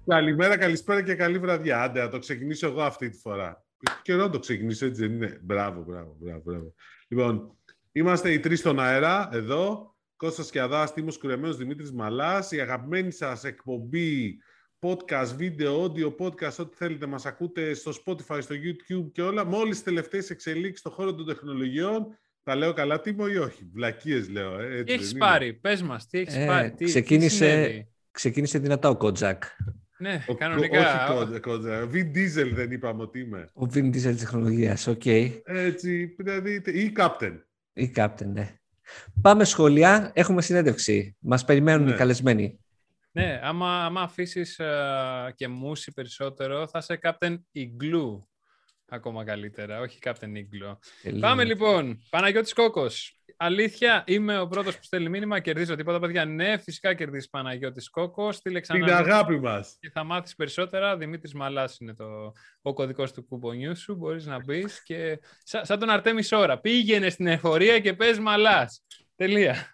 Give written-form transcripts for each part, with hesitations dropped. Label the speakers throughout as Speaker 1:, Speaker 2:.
Speaker 1: Καλημέρα, καλησπέρα και καλή βραδιά. Άντε, να το ξεκινήσω εγώ αυτή τη φορά. Καιρό να το ξεκινήσω, έτσι δεν είναι? Μπράβο. Λοιπόν, είμαστε οι τρεις στον αέρα, εδώ. Κώστας Κιαδάς, Τίμος Κουρεμένος, Δημήτρης Μαλάς. Η αγαπημένη σας εκπομπή, podcast, βίντεο, audio, podcast, ό,τι θέλετε, μας ακούτε στο Spotify, στο YouTube και όλα. Με όλες τις τελευταίες εξελίξεις στον χώρο των τεχνολογιών. Τα λέω καλά, Τίμο, ή όχι? Βλακίες λέω.
Speaker 2: Τι έχεις πάρει, πες μας, τι έχεις πάρει,
Speaker 3: Ξεκίνησε δυνατά ο Κότζακ.
Speaker 2: Ναι, κανονικά.
Speaker 1: Όχι Κότζακ. Vin Diesel δεν είπαμε ότι είμαι.
Speaker 3: Ο Vin Diesel της τεχνολογίας, οκ.
Speaker 1: Έτσι, δηλαδή, ή Captain.
Speaker 3: Ή Captain, ναι. Πάμε σχολεία, έχουμε συνέντευξη. Μας περιμένουν οι καλεσμένοι.
Speaker 2: Ναι, άμα αφήσεις και μουσι περισσότερο, θα είσαι Captain Igloo. Ακόμα καλύτερα, όχι Captain Igloo. Πάμε λοιπόν, Παναγιώτης Κόκκος. Αλήθεια, είμαι ο πρώτος που στέλνει μήνυμα, κερδίζω τίποτα, παιδιά? Ναι, φυσικά κερδίζει Παναγιώτης Κόκκος. Στείλε ξανά
Speaker 1: την αγάπη μας.
Speaker 2: Και θα μάθεις περισσότερα. Δημήτρης Μαλάς είναι ο κωδικός του κουπονιού σου. Μπορείς να μπεις και σαν τον Αρτέμι Σόρα. Πήγαινε στην εφορία και πες Μαλάς. Τελεία.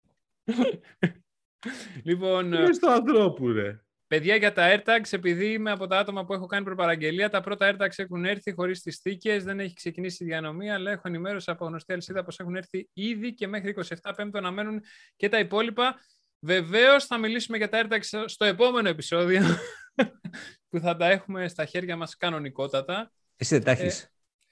Speaker 2: Λοιπόν,
Speaker 1: πες το ανθρώπου, ρε.
Speaker 2: Παιδιά, για τα AirTags, επειδή είμαι από τα άτομα που έχω κάνει προπαραγγελία, τα πρώτα AirTags έχουν έρθει χωρίς τις θήκες, δεν έχει ξεκινήσει η διανομή, αλλά έχω ενημέρωση από γνωστή αλυσίδα πως έχουν έρθει ήδη και μέχρι 27 Πέμπτου αναμένουν και τα υπόλοιπα. Βεβαίως θα μιλήσουμε για τα AirTags στο επόμενο επεισόδιο, που θα τα έχουμε στα χέρια μας κανονικότατα.
Speaker 3: Εσύ δεν τα έχεις?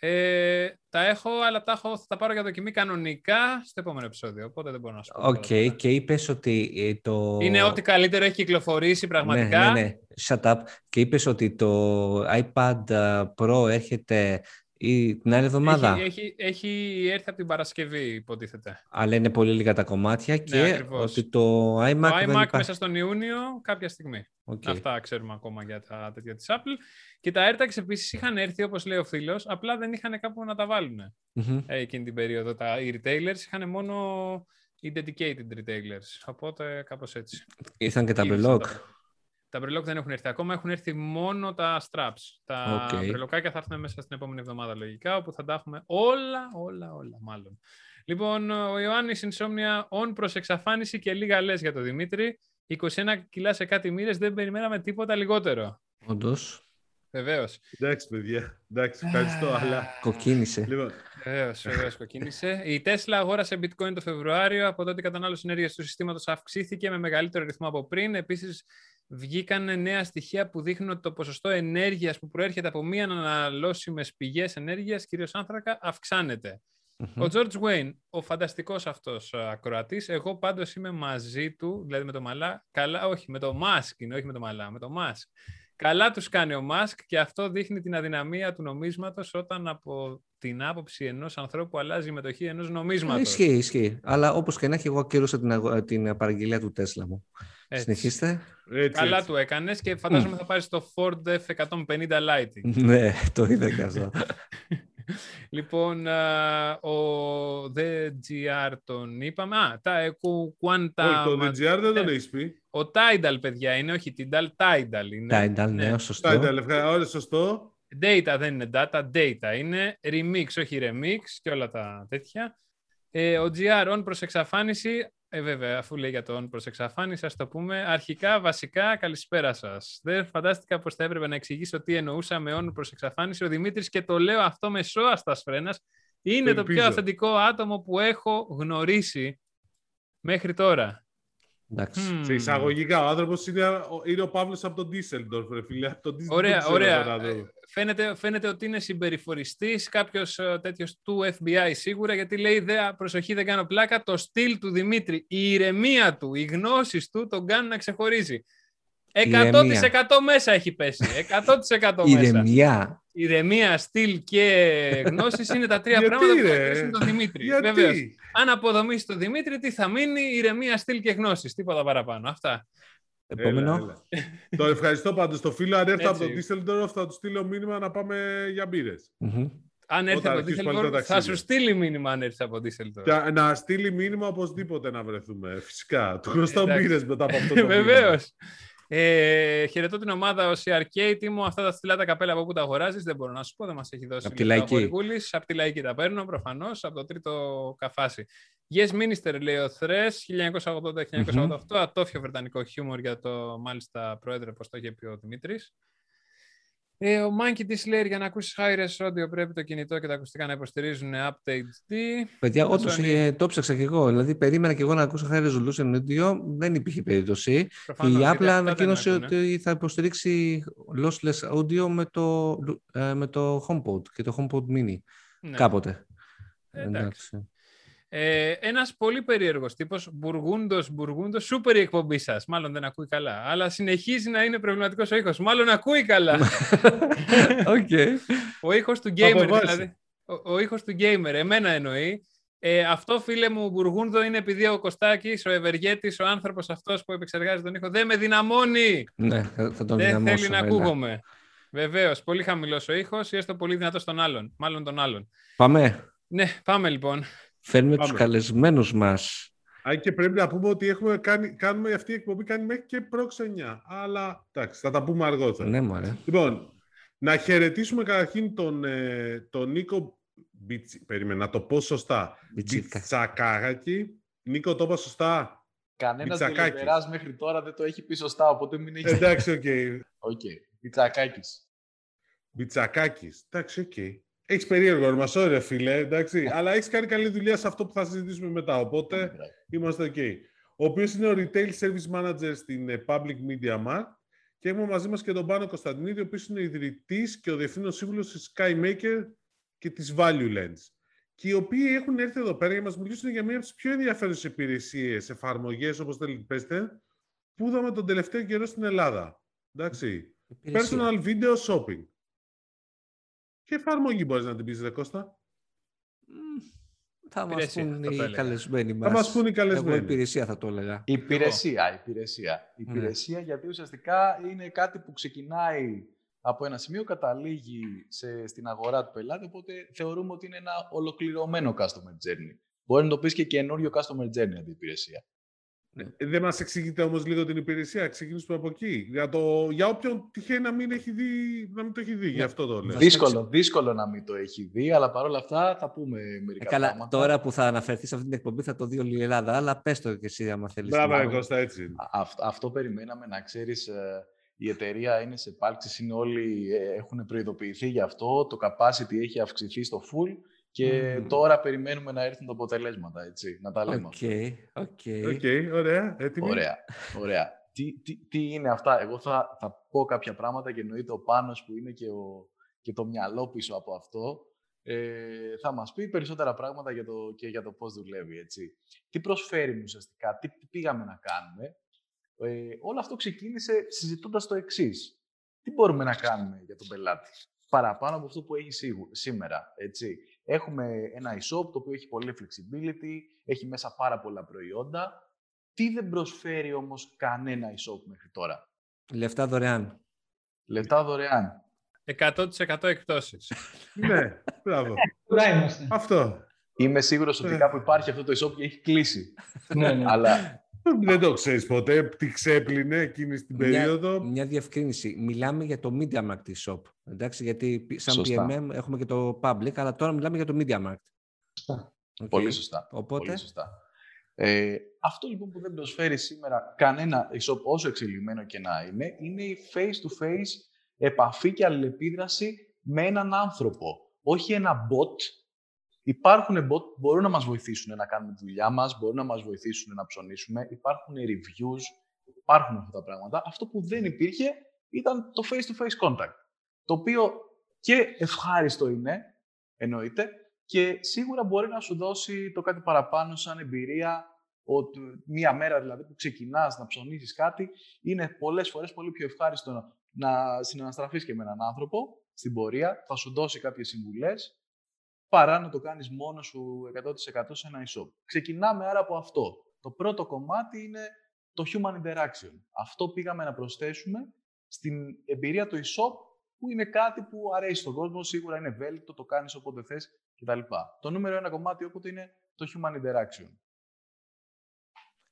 Speaker 2: Τα έχω, αλλά θα τα πάρω για δοκιμή κανονικά στο επόμενο επεισόδιο, οπότε δεν μπορώ να σου πω.
Speaker 3: Οκ, και είπες ότι
Speaker 2: είναι ό,τι καλύτερο έχει κυκλοφορήσει πραγματικά.
Speaker 3: Ναι, shut up. Και είπες ότι το iPad Pro έρχεται την άλλη εβδομάδα.
Speaker 2: Έχει έρθει από την Παρασκευή, υποτίθεται.
Speaker 3: Αλλά είναι πολύ λίγα τα κομμάτια και ότι το iMac
Speaker 2: μέσα στον Ιούνιο κάποια στιγμή. Αυτά ξέρουμε ακόμα για τα τέτοια της Apple. Και τα AirTags επίσης είχαν έρθει, όπως λέει ο φίλος, απλά δεν είχαν κάπου να τα βάλουν. Εκείνη την περίοδο οι retailers είχαν μόνο οι dedicated retailers. Οπότε κάπως έτσι.
Speaker 3: Ήρθαν και τα Brelock.
Speaker 2: Τα Brelock δεν έχουν έρθει ακόμα, έχουν έρθει μόνο τα straps. Τα Brelockάκια θα έρθουν μέσα στην επόμενη εβδομάδα λογικά, όπου θα τα έχουμε όλα μάλλον. Λοιπόν, ο Ιωάννης Insomnia on προς εξαφάνιση και λίγα λες για τον Δημήτρη. 21 κιλά σε κάτι μοίρες, δεν περιμέναμε τίποτα λιγότερο.
Speaker 3: Όντως.
Speaker 2: Βεβαίως.
Speaker 1: Εντάξει, παιδιά. Εντάξει, ευχαριστώ, αλλά...
Speaker 3: Κοκκίνησε.
Speaker 2: Βεβαίως, κοκκίνησε. Η Tesla αγόρασε bitcoin το Φεβρουάριο, από τότε η κατανάλωση ενέργειας του συστήματος αυξήθηκε με μεγαλύτερο ρυθμό από πριν. Επίσης, βγήκαν νέα στοιχεία που δείχνουν ότι το ποσοστό ενέργειας που προέρχεται από μη ανανεώσιμες πηγές ενέργειας, κυρίως άνθρακα, αυξάνεται. Ο George Wayne, ο φανταστικός αυτός ακροατής, εγώ πάντως είμαι μαζί του, δηλαδή με το Μαλά, καλά, όχι, με το Musk είναι, όχι με το Μαλά, με το Musk. Καλά τους κάνει ο Musk και αυτό δείχνει την αδυναμία του νομίσματος όταν από την άποψη ενός ανθρώπου αλλάζει η μετοχή ενός νομίσματος.
Speaker 3: Ισχύει. Αλλά όπως και να έχει, εγώ ακύρωσα την παραγγελία του Tesla μου. Συνεχίστε.
Speaker 2: Καλά του έκανες και φαντάζομαι θα πάρεις το Ford F-150 Lightning.
Speaker 3: Ναι, το είδα και αυτό.
Speaker 2: Λοιπόν, ο DGR τον είπαμε.
Speaker 1: Quanta... το DGR δεν τον έχεις πει.
Speaker 2: Ο Tidal, παιδιά, είναι, όχι Tidal είναι.
Speaker 3: Tidal, ναι, σωστό.
Speaker 1: Tidal, σωστό.
Speaker 2: Data δεν είναι data είναι remix, όχι remix και όλα τα τέτοια. Ο GR on προς εξαφάνιση. Βέβαια, αφού λέει για το on προς εξαφάνιση, ας το πούμε. Αρχικά, βασικά, καλησπέρα σας. Δεν φαντάστηκα πως θα έπρεπε να εξηγήσω τι εννοούσα με on προς εξαφάνιση. Ο Δημήτρης, και το λέω αυτό με σώαστας φρένας, είναι το πιο αυθεντικό άτομο που έχω γνωρίσει μέχρι τώρα.
Speaker 1: Σε εισαγωγικά, ο άνθρωπος είναι ο Παύλος από τον Düsseldorf, ρε φίλε.
Speaker 2: Ωραία. Φαίνεται ότι είναι συμπεριφοριστής, κάποιος τέτοιος του FBI σίγουρα, γιατί λέει, προσοχή, δεν κάνω πλάκα, το στυλ του Δημήτρη, η ηρεμία του, οι γνώσεις του τον κάνουν να ξεχωρίζει. 100% μέσα έχει πέσει. 100% μέσα. Ηρεμία, στυλ και γνώσεις είναι τα τρία πράγματα που έχουν τον Δημήτρη. Βεβαίως. Αν αποδομήσει τον Δημήτρη, τι θα μείνει? Ηρεμία, στυλ και γνώσεις. Τίποτα παραπάνω. Αυτά.
Speaker 3: Επόμενο.
Speaker 1: Το ευχαριστώ πάντως το φίλο. Αν έρθει από τον Düsseldorf, θα του στείλω μήνυμα να πάμε για μπύρες.
Speaker 2: Αν έρθει από τον Düsseldorf, θα σου στείλει μήνυμα αν έρθει από τον Düsseldorf.
Speaker 1: Να στείλει μήνυμα οπωσδήποτε να βρεθούμε. Φυσικά. Του χρωστάω μπύρες μετά από αυτό το μήνυμα.
Speaker 2: Βεβαίως. Χαιρετώ την ομάδα ως CRK. Τίμω, αυτά τα στυλά τα καπέλα από πού τα αγοράζεις? Δεν μπορώ να σου πω, δεν μας έχει δώσει
Speaker 3: από τη Λαϊκή.
Speaker 2: Από τη Λαϊκή τα παίρνω προφανώς, από το τρίτο καφάσι. Yes Minister, λέει ο Θρες, 1980-1988, ατόφιο βρετανικό χιούμορ για το μάλιστα πρόεδρε, όπως το είχε πει ο Δημήτρης. Ο Monkey της λέει, για να ακούσεις high-res audio πρέπει το κινητό και τα ακουστικά να υποστηρίζουν Update D.
Speaker 3: Παιδιά, όντως το ψάξα και εγώ. Δηλαδή, περίμενα και εγώ να ακούσω high resolution audio, δεν υπήρχε περίπτωση.
Speaker 2: Προφανώς,
Speaker 3: και η Apple ανακοίνωσε ότι θα υποστηρίξει lossless audio με το HomePod και το HomePod Mini. Ναι. Κάποτε.
Speaker 2: Εντάξει. Ένας πολύ περίεργος τύπος, Μπουργούντος, σούπερ η εκπομπή σας. Μάλλον δεν ακούει καλά, αλλά συνεχίζει να είναι προβληματικός ο ήχος. Μάλλον ακούει καλά.
Speaker 3: Okay.
Speaker 2: Ο ήχος του gamer δηλαδή. Ο ήχος του gamer, εμένα εννοεί. Αυτό, φίλε μου, Μπουργούντο, είναι επειδή ο Κωστάκης, ο ευεργέτης, ο άνθρωπος αυτός που επεξεργάζει τον ήχο, δεν με δυναμώνει.
Speaker 3: Ναι, θα τον
Speaker 2: δεν θέλει να ακούγομαι. Βεβαίως, πολύ χαμηλός ο ήχος ή έστω πολύ δυνατός τον άλλον. Μάλλον τον άλλον.
Speaker 3: Πάμε.
Speaker 2: Ναι, πάμε λοιπόν.
Speaker 3: Φέρνουμε τους καλεσμένους μας.
Speaker 1: Και πρέπει να πούμε ότι κάνουμε αυτή η εκπομπή κάνει μέχρι και προξενιά. Αλλά εντάξει, θα τα πούμε αργότερα.
Speaker 3: Ναι, μωρέ.
Speaker 1: Λοιπόν, να χαιρετήσουμε καταρχήν τον Νίκο περίμενα να το πω σωστά. Μπιτσακάκη. Νίκο, το είπα σωστά.
Speaker 4: Κανένας δελιβεράς μέχρι τώρα δεν το έχει πει σωστά, οπότε μην έχει...
Speaker 1: Εντάξει, οκ. Μπιτσακάκης. Εντάξει, οκ. Έχεις περίεργο όνομα, sorry φίλε, εντάξει. Αλλά έχεις κάνει καλή δουλειά σε αυτό που θα συζητήσουμε μετά, οπότε είμαστε ok. Ο οποίος είναι ο Retail Service Manager στην Public Media Mart και έχουμε μαζί μας και τον Πάνο Κωνσταντινίδη, ο οποίος είναι ο ιδρυτής και ο διευθύνων σύμβουλος της SkyMaker και της Value Lens. Και οι οποίοι έχουν έρθει εδώ πέρα για να μας μιλήσουν για μία από τις πιο ενδιαφέρουσες υπηρεσίες, εφαρμογές, όπως θέλετε πέστε, που είδαμε τον τελευταίο καιρό στην Ελλάδα. Εντάξει. Personal Video Shopping. Και εφαρμογή μπορείς να την πεις, ρε Κώστα.
Speaker 3: Θα μας πούν οι καλεσμένοι μας.
Speaker 1: Θα μας πούν οι καλεσμένοι.
Speaker 3: Εγώ υπηρεσία θα το έλεγα.
Speaker 4: Υπηρεσία, γιατί ουσιαστικά είναι κάτι που ξεκινάει από ένα σημείο, καταλήγει στην αγορά του πελάτη, οπότε θεωρούμε ότι είναι ένα ολοκληρωμένο customer journey. Μπορεί να το πεις και καινούριο customer journey αντί υπηρεσία.
Speaker 1: Δεν μας εξηγείτε όμως λίγο την υπηρεσία, ξεκινήσουμε από εκεί. Για όποιον τυχαίνει να μην το έχει δει, γι' αυτό το λέω.
Speaker 4: Δύσκολο να μην το έχει δει, αλλά παρόλα αυτά θα πούμε μερικά πράγματα.
Speaker 3: Τώρα που θα αναφερθεί σε αυτή την εκπομπή θα το δει όλη η Ελλάδα, αλλά πες το και εσύ άμα θέλεις.
Speaker 1: Μπράβο, Κώστα, έτσι.
Speaker 4: Αυτό περιμέναμε, να ξέρεις. Η εταιρεία είναι σε επάλξεις, όλοι έχουν προειδοποιηθεί γι' αυτό, το capacity έχει αυξηθεί στο full και τώρα περιμένουμε να έρθουν τα αποτελέσματα, έτσι, να τα λέμε.
Speaker 1: Οκ, ωραία, έτοιμοι.
Speaker 4: Ωραία. Τι είναι αυτά, εγώ θα πω κάποια πράγματα και εννοείται ο Πάνος που είναι και το μυαλό πίσω από αυτό, θα μας πει περισσότερα πράγματα για το πώς δουλεύει, έτσι. Τι προσφέρει ουσιαστικά, τι πήγαμε να κάνουμε. Όλο αυτό ξεκίνησε συζητώντας το εξής. Τι μπορούμε να κάνουμε για τον πελάτη, παραπάνω από αυτό που έχει σήμερα, έτσι. Έχουμε ένα e-shop το οποίο έχει πολύ flexibility, έχει μέσα πάρα πολλά προϊόντα. Τι δεν προσφέρει όμως κανένα e-shop μέχρι τώρα?
Speaker 3: Λεφτά δωρεάν.
Speaker 4: Λεφτά δωρεάν.
Speaker 2: 100% εκπτώσεις.
Speaker 1: Ναι, μπράβο. Αυτό.
Speaker 4: Είμαι σίγουρος ότι κάπου υπάρχει αυτό το e-shop και έχει κλείσει. Αλλά...
Speaker 1: Δεν το ξέρεις ποτέ, τι ξέπλυνε εκείνη την περίοδο.
Speaker 3: Μια διευκρίνηση. Μιλάμε για το MediaMarkt shop. Εντάξει, γιατί σαν σωστά. PMM έχουμε και το Public, αλλά τώρα μιλάμε για το MediaMarkt.
Speaker 4: Σωστά. Okay. Πολύ σωστά.
Speaker 3: Οπότε...
Speaker 4: Πολύ σωστά. Αυτό λοιπόν που δεν προσφέρει σήμερα κανένα e-shop, όσο εξελιγμένο και να είναι η face-to-face επαφή και αλληλεπίδραση με έναν άνθρωπο. Όχι ένα bot. Υπάρχουν bot που μπορούν να μας βοηθήσουν να κάνουμε τη δουλειά μας, μπορούν να μας βοηθήσουν να ψωνίσουμε, υπάρχουν reviews, υπάρχουν αυτά τα πράγματα. Αυτό που δεν υπήρχε ήταν το face-to-face contact, το οποίο και ευχάριστο είναι, εννοείται, και σίγουρα μπορεί να σου δώσει το κάτι παραπάνω σαν εμπειρία, ότι μία μέρα δηλαδή που ξεκινάς να ψωνίσεις κάτι, είναι πολλές φορές πολύ πιο ευχάριστο να συναναστραφείς και με έναν άνθρωπο στην πορεία, θα σου δώσει κάποιες συμβουλές, παρά να το κάνεις μόνος σου 100% σε ένα e-shop. Ξεκινάμε άρα από αυτό. Το πρώτο κομμάτι είναι το human interaction. Αυτό πήγαμε να προσθέσουμε στην εμπειρία του e-shop, που είναι κάτι που αρέσει στον κόσμο, σίγουρα είναι ευέλικτο, το κάνεις όποτε θες κτλ. Το νούμερο ένα κομμάτι όποτε είναι το human interaction.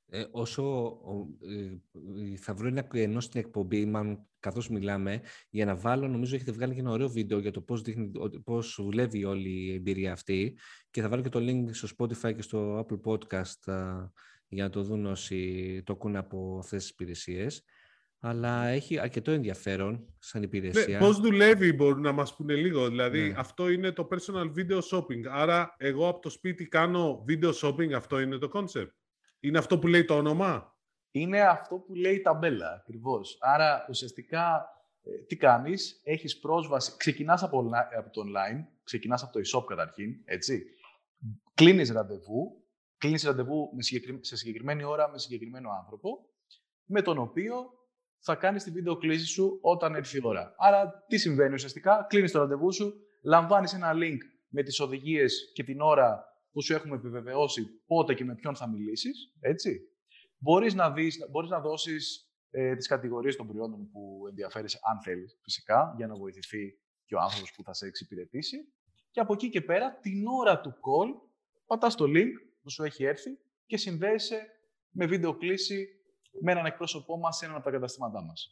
Speaker 3: Όσο θα βρω ένα κενό στην εκπομπή, μάλλον καθώς μιλάμε, για να βάλω, νομίζω έχετε βγάλει και ένα ωραίο βίντεο για το πώς δουλεύει όλη η εμπειρία αυτή, και θα βάλω και το link στο Spotify και στο Apple Podcast για να το δουν όσοι το ακούνε από αυτές τις υπηρεσίες. Αλλά έχει αρκετό ενδιαφέρον σαν υπηρεσία.
Speaker 1: Πώς δουλεύει, μπορούν να μας πούνε λίγο? Δηλαδή, αυτό είναι το personal video shopping. Άρα, εγώ από το σπίτι κάνω video shopping, αυτό είναι το concept. Είναι αυτό που λέει το όνομα.
Speaker 4: Είναι αυτό που λέει η ταμπέλα, ακριβώς. Άρα, ουσιαστικά, τι κάνεις, έχεις πρόσβαση, ξεκινάς από το online, ξεκινάς από το e-shop καταρχήν, έτσι. Κλείνεις ραντεβού σε συγκεκριμένη ώρα με συγκεκριμένο άνθρωπο, με τον οποίο θα κάνεις τη βίντεο κλήση σου όταν έρθει η ώρα. Άρα, τι συμβαίνει ουσιαστικά, κλείνεις το ραντεβού σου, λαμβάνεις ένα link με τις οδηγίες και την ώρα που σου έχουμε επιβεβαιώσει πότε και με ποιον θα μιλήσεις, έτσι. Μπορείς να δώσεις τις κατηγορίες των προϊόντων που ενδιαφέρεσαι, αν θέλεις, φυσικά, για να βοηθηθεί και ο άνθρωπος που θα σε εξυπηρετήσει. Και από εκεί και πέρα, την ώρα του call, πατάς το link που σου έχει έρθει και συνδέεσαι με βίντεο κλήση με έναν εκπρόσωπό μας σε έναν από τα καταστήματά μας.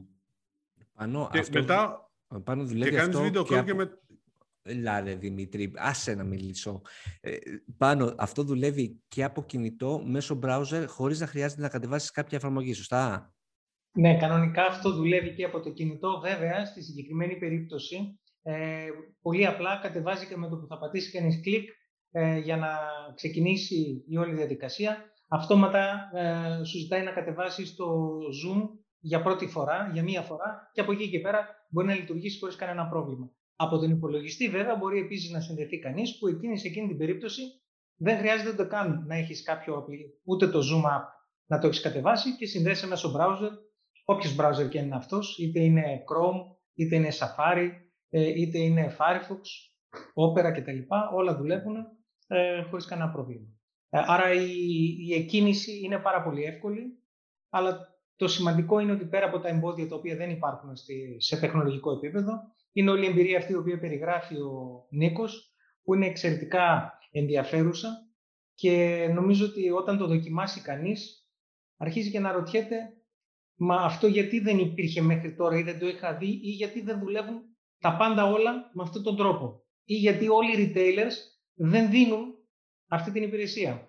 Speaker 3: Πάνω δουλεύει
Speaker 1: και κάνεις
Speaker 3: αυτό
Speaker 1: βίντεο call και με...
Speaker 3: Λάρε Δημήτρη, άσε να μιλήσω. Πάνω, αυτό δουλεύει και από κινητό μέσω browser χωρίς να χρειάζεται να κατεβάσεις κάποια εφαρμογή, σωστά?
Speaker 5: Ναι, κανονικά αυτό δουλεύει και από το κινητό. Βέβαια, στη συγκεκριμένη περίπτωση, πολύ απλά κατεβάζει και με το που θα πατήσει κανείς κλικ για να ξεκινήσει η όλη διαδικασία. Αυτόματα σου ζητάει να κατεβάσεις το Zoom για πρώτη φορά, για μία φορά, και από εκεί και πέρα μπορεί να λειτουργήσει χωρίς κανένα πρόβλημα. Από τον υπολογιστή, βέβαια, μπορεί επίσης να συνδεθεί κανείς, που σε εκείνη την περίπτωση δεν χρειάζεται ούτε καν να έχεις ούτε το Zoom App να το έχεις κατεβάσει και συνδέεσαι μέσω browser, όποιος browser και είναι αυτός, είτε είναι Chrome, είτε είναι Safari, είτε είναι Firefox, Opera κτλ. Όλα δουλεύουν χωρίς κανένα πρόβλημα. Άρα η εκκίνηση είναι πάρα πολύ εύκολη, αλλά το σημαντικό είναι ότι πέρα από τα εμπόδια τα οποία δεν υπάρχουν σε τεχνολογικό επίπεδο, είναι όλη η εμπειρία αυτή η οποία περιγράφει ο Νίκος, που είναι εξαιρετικά ενδιαφέρουσα, και νομίζω ότι όταν το δοκιμάσει κανείς, αρχίζει και να ρωτιέται, μα αυτό γιατί δεν υπήρχε μέχρι τώρα ή δεν το είχα δει, ή γιατί δεν δουλεύουν τα πάντα όλα με αυτόν τον τρόπο, ή γιατί όλοι οι retailers δεν δίνουν αυτή την υπηρεσία.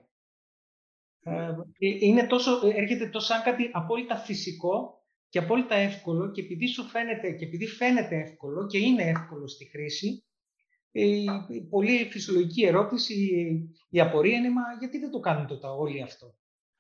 Speaker 5: Έρχεται τόσο σαν κάτι απόλυτα φυσικό και απόλυτα εύκολο, και επειδή φαίνεται εύκολο και είναι εύκολο στη χρήση, η πολύ φυσιολογική ερώτηση, η απορία είναι, μα γιατί δεν το κάνουν τότε όλοι αυτό?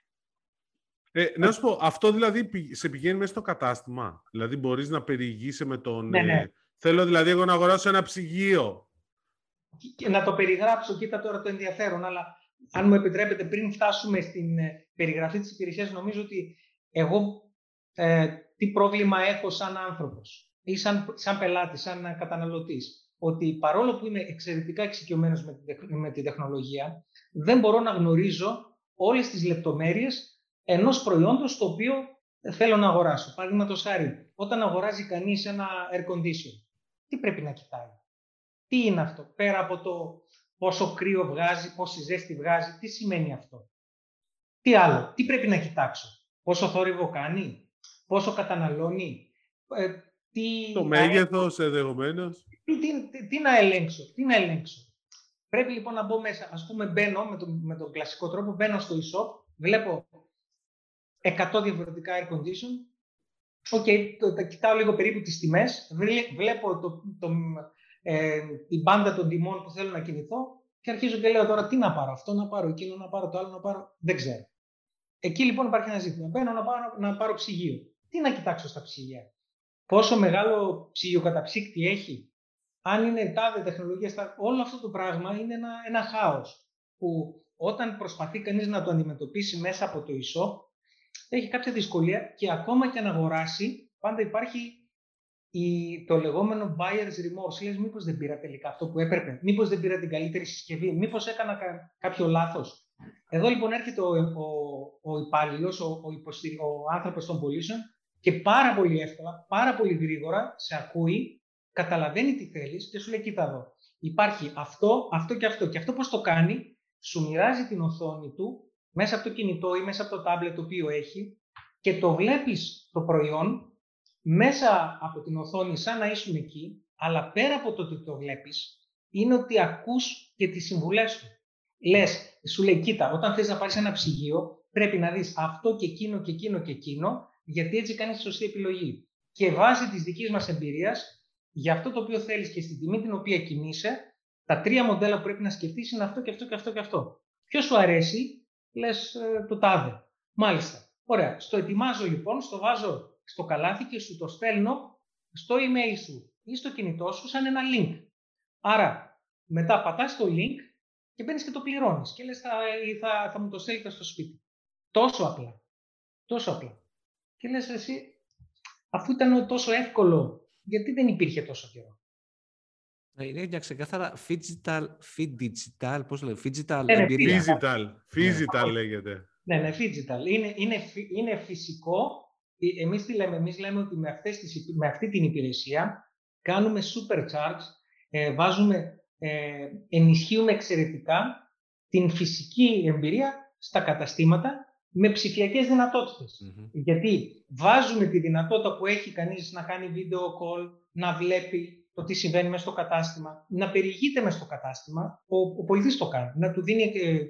Speaker 1: Να σου πω, αυτό δηλαδή σε πηγαίνει μέσα στο κατάστημα. Δηλαδή μπορείς να περιηγείσαι με τον...
Speaker 5: Ναι.
Speaker 1: Θέλω δηλαδή εγώ να αγοράσω ένα ψυγείο.
Speaker 5: Και να το περιγράψω, κοίτα τώρα το ενδιαφέρον, αλλά αν μου επιτρέπετε, πριν φτάσουμε στην περιγραφή της υπηρεσίας, νομίζω ότι εγώ τι πρόβλημα έχω σαν άνθρωπος ή σαν πελάτης, σαν καταναλωτής. Ότι παρόλο που είμαι εξαιρετικά εξοικειωμένος με τη τεχνολογία, δεν μπορώ να γνωρίζω όλες τις λεπτομέρειες ενός προϊόντος το οποίο θέλω να αγοράσω. Παραδείγματος χάρη, όταν αγοράζει κανείς ένα air condition, τι πρέπει να κοιτάει? Τι είναι αυτό? Πέρα από το πόσο κρύο βγάζει, πόση ζέστη βγάζει, τι σημαίνει αυτό? Τι άλλο? Τι πρέπει να κοιτάξω? Πόσο θόρυβο κάνει? Πόσο καταναλώνει?
Speaker 1: Το μέγεθος ενδεχομένως.
Speaker 5: Τι να ελέγξω? Πρέπει λοιπόν να μπω μέσα. Ας πούμε, μπαίνω με τον κλασικό τρόπο, μπαίνω στο e-shop, βλέπω 100 διαφορετικά air condition. Κοιτάω λίγο περίπου τις τιμές, βλέπω την μπάντα των τιμών που θέλω να κινηθώ και αρχίζω και λέω τώρα τι να πάρω, αυτό να πάρω, εκείνο να πάρω, το άλλο να πάρω, δεν ξέρω. Εκεί λοιπόν υπάρχει ένα ζήτημα. Μπαίνω να πάρω ψυγείο. Τι να κοιτάξω στα ψυγεία? Πόσο μεγάλο ψυγειοκαταψύκτη έχει? Αν είναι τάδε τεχνολογία, όλο αυτό το πράγμα είναι ένα χάος που όταν προσπαθεί κανείς να το αντιμετωπίσει μέσα από το e-shop, έχει κάποια δυσκολία, και ακόμα και αν αγοράσει, πάντα υπάρχει το λεγόμενο buyer's remorse. Λες, μήπως δεν πήρα τελικά αυτό που έπρεπε, μήπως δεν πήρα την καλύτερη συσκευή, μήπως έκανα κάποιο λάθος. Εδώ λοιπόν έρχεται ο υπάλληλος, ο άνθρωπος των πωλήσεων, και πάρα πολύ εύκολα, πάρα πολύ γρήγορα σε ακούει, καταλαβαίνει τι θέλεις και σου λέει, κοίτα εδώ, υπάρχει αυτό, αυτό και αυτό. Και αυτό πώς το κάνει? Σου μοιράζει την οθόνη του μέσα από το κινητό ή μέσα από το τάμπλετ το οποίο έχει και το βλέπεις το προϊόν μέσα από την οθόνη σαν να ήσουν εκεί, αλλά πέρα από το ότι το βλέπεις, είναι ότι ακούς και τις συμβουλές του. Λες, σου λέει, κοίτα, όταν θες να πάρεις ένα ψυγείο, πρέπει να δεις αυτό και εκείνο και εκείνο και εκείνο, γιατί έτσι κάνεις τη σωστή επιλογή. Και βάσει της δικής μας εμπειρίας, για αυτό το οποίο θέλεις και στην τιμή την οποία κινείσαι, τα 3 μοντέλα που πρέπει να σκεφτείς είναι αυτό και αυτό και αυτό και αυτό. Ποιο σου αρέσει, λες το τάδε. Μάλιστα. Ωραία. Στο ετοιμάζω λοιπόν, στο βάζω στο καλάθι και σου το στέλνω στο email σου ή στο κινητό σου σαν ένα link. Άρα, μετά πατάς το link και μπαίνεις και το πληρώνεις και λες θα μου το στέλνετε στο σπίτι. Τόσο απλά. Τόσο απλά. Και λες εσύ, αφού ήταν τόσο εύκολο, γιατί δεν υπήρχε τόσο καιρό.
Speaker 3: Είναι μια ξεκάθαρα digital, πώς λέει, digital εμπειρία.
Speaker 1: Phygital λέγεται.
Speaker 5: Ναι, phygital. Είναι φυσικό. Εμείς τι λέμε, ότι με αυτή την υπηρεσία κάνουμε supercharge, ενισχύουμε εξαιρετικά την φυσική εμπειρία στα καταστήματα με ψηφιακές δυνατότητες. Γιατί βάζουμε τη δυνατότητα που έχει κανείς να κάνει video call, να βλέπει το τι συμβαίνει μέσα στο κατάστημα, να περιηγείται μέσα στο κατάστημα, ο πολιτής το κάνει, να του δίνει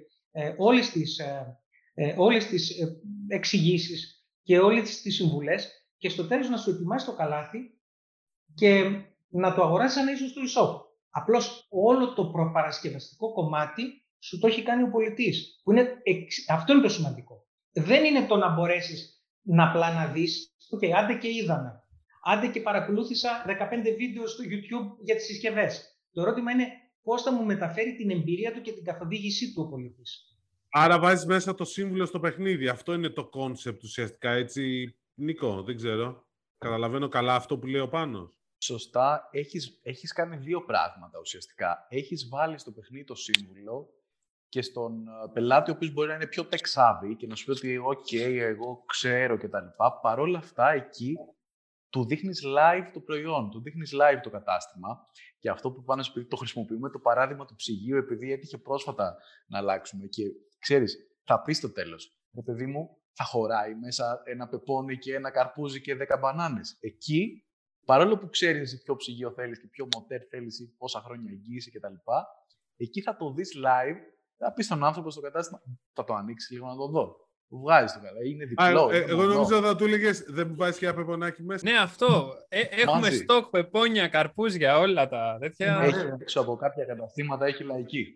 Speaker 5: όλες τις εξηγήσεις και όλες τις συμβουλές και στο τέλος να σου ετοιμάσει το καλάθι και να το αγοράσεις σαν να είσαι στο e-shop. Απλώς όλο το προπαρασκευαστικό κομμάτι σου το έχει κάνει ο πολιτής. Αυτό είναι το σημαντικό. Δεν είναι το να μπορέσεις να απλά να δεις, άντε και είδαμε. Άντε και παρακολούθησα 15 βίντεο στο YouTube για τις συσκευές. Το ερώτημα είναι πώς θα μου μεταφέρει την εμπειρία του και την καθοδήγησή του ο πολιτής.
Speaker 1: Άρα βάζεις μέσα το σύμβουλο στο παιχνίδι. Αυτό είναι το concept ουσιαστικά, έτσι. Νίκο, δεν ξέρω. Καταλαβαίνω καλά αυτό που λέει ο Πάνος.
Speaker 4: Σωστά. Έχεις κάνει 2 πράγματα ουσιαστικά. Έχεις βάλει στο παιχνίδι το σύμβουλο και στον πελάτη, ο οποίος μπορεί να είναι πιο tech savvy και να σου πει ότι εγώ ξέρω κτλ. Παρ' όλα αυτά, εκεί του δείχνεις live το προϊόν, του δείχνεις live το κατάστημα. Και αυτό που πάνω σπίτι το χρησιμοποιούμε, το παράδειγμα του ψυγείου, επειδή έτυχε πρόσφατα να αλλάξουμε. Και ξέρεις, θα πει στο τέλος, παιδί μου, θα χωράει μέσα ένα πεπόνι και ένα καρπούζι και 10 μπανάνες. Εκεί, παρόλο που ξέρεις εσύ ποιο ψυγείο θέλεις και ποιο μοτέρ θέλεις ή πόσα χρόνια εγγύηση κτλ., εκεί θα το δεις live, θα πεις στον άνθρωπο στο κατάστημα, θα το ανοίξει λίγο να το δω. Βγάζει το καλά, είναι διπλό.
Speaker 1: Εγώ νομίζω θα του έλεγες, δεν μου βάζεις και ένα πεπονάκι μέσα.
Speaker 2: Ναι, αυτό. Έχουμε στόκ, πεπόνια, καρπούζια, όλα τα τέτοια.
Speaker 4: Έχει έξω από κάποια καταστήματα, έχει λαϊκή.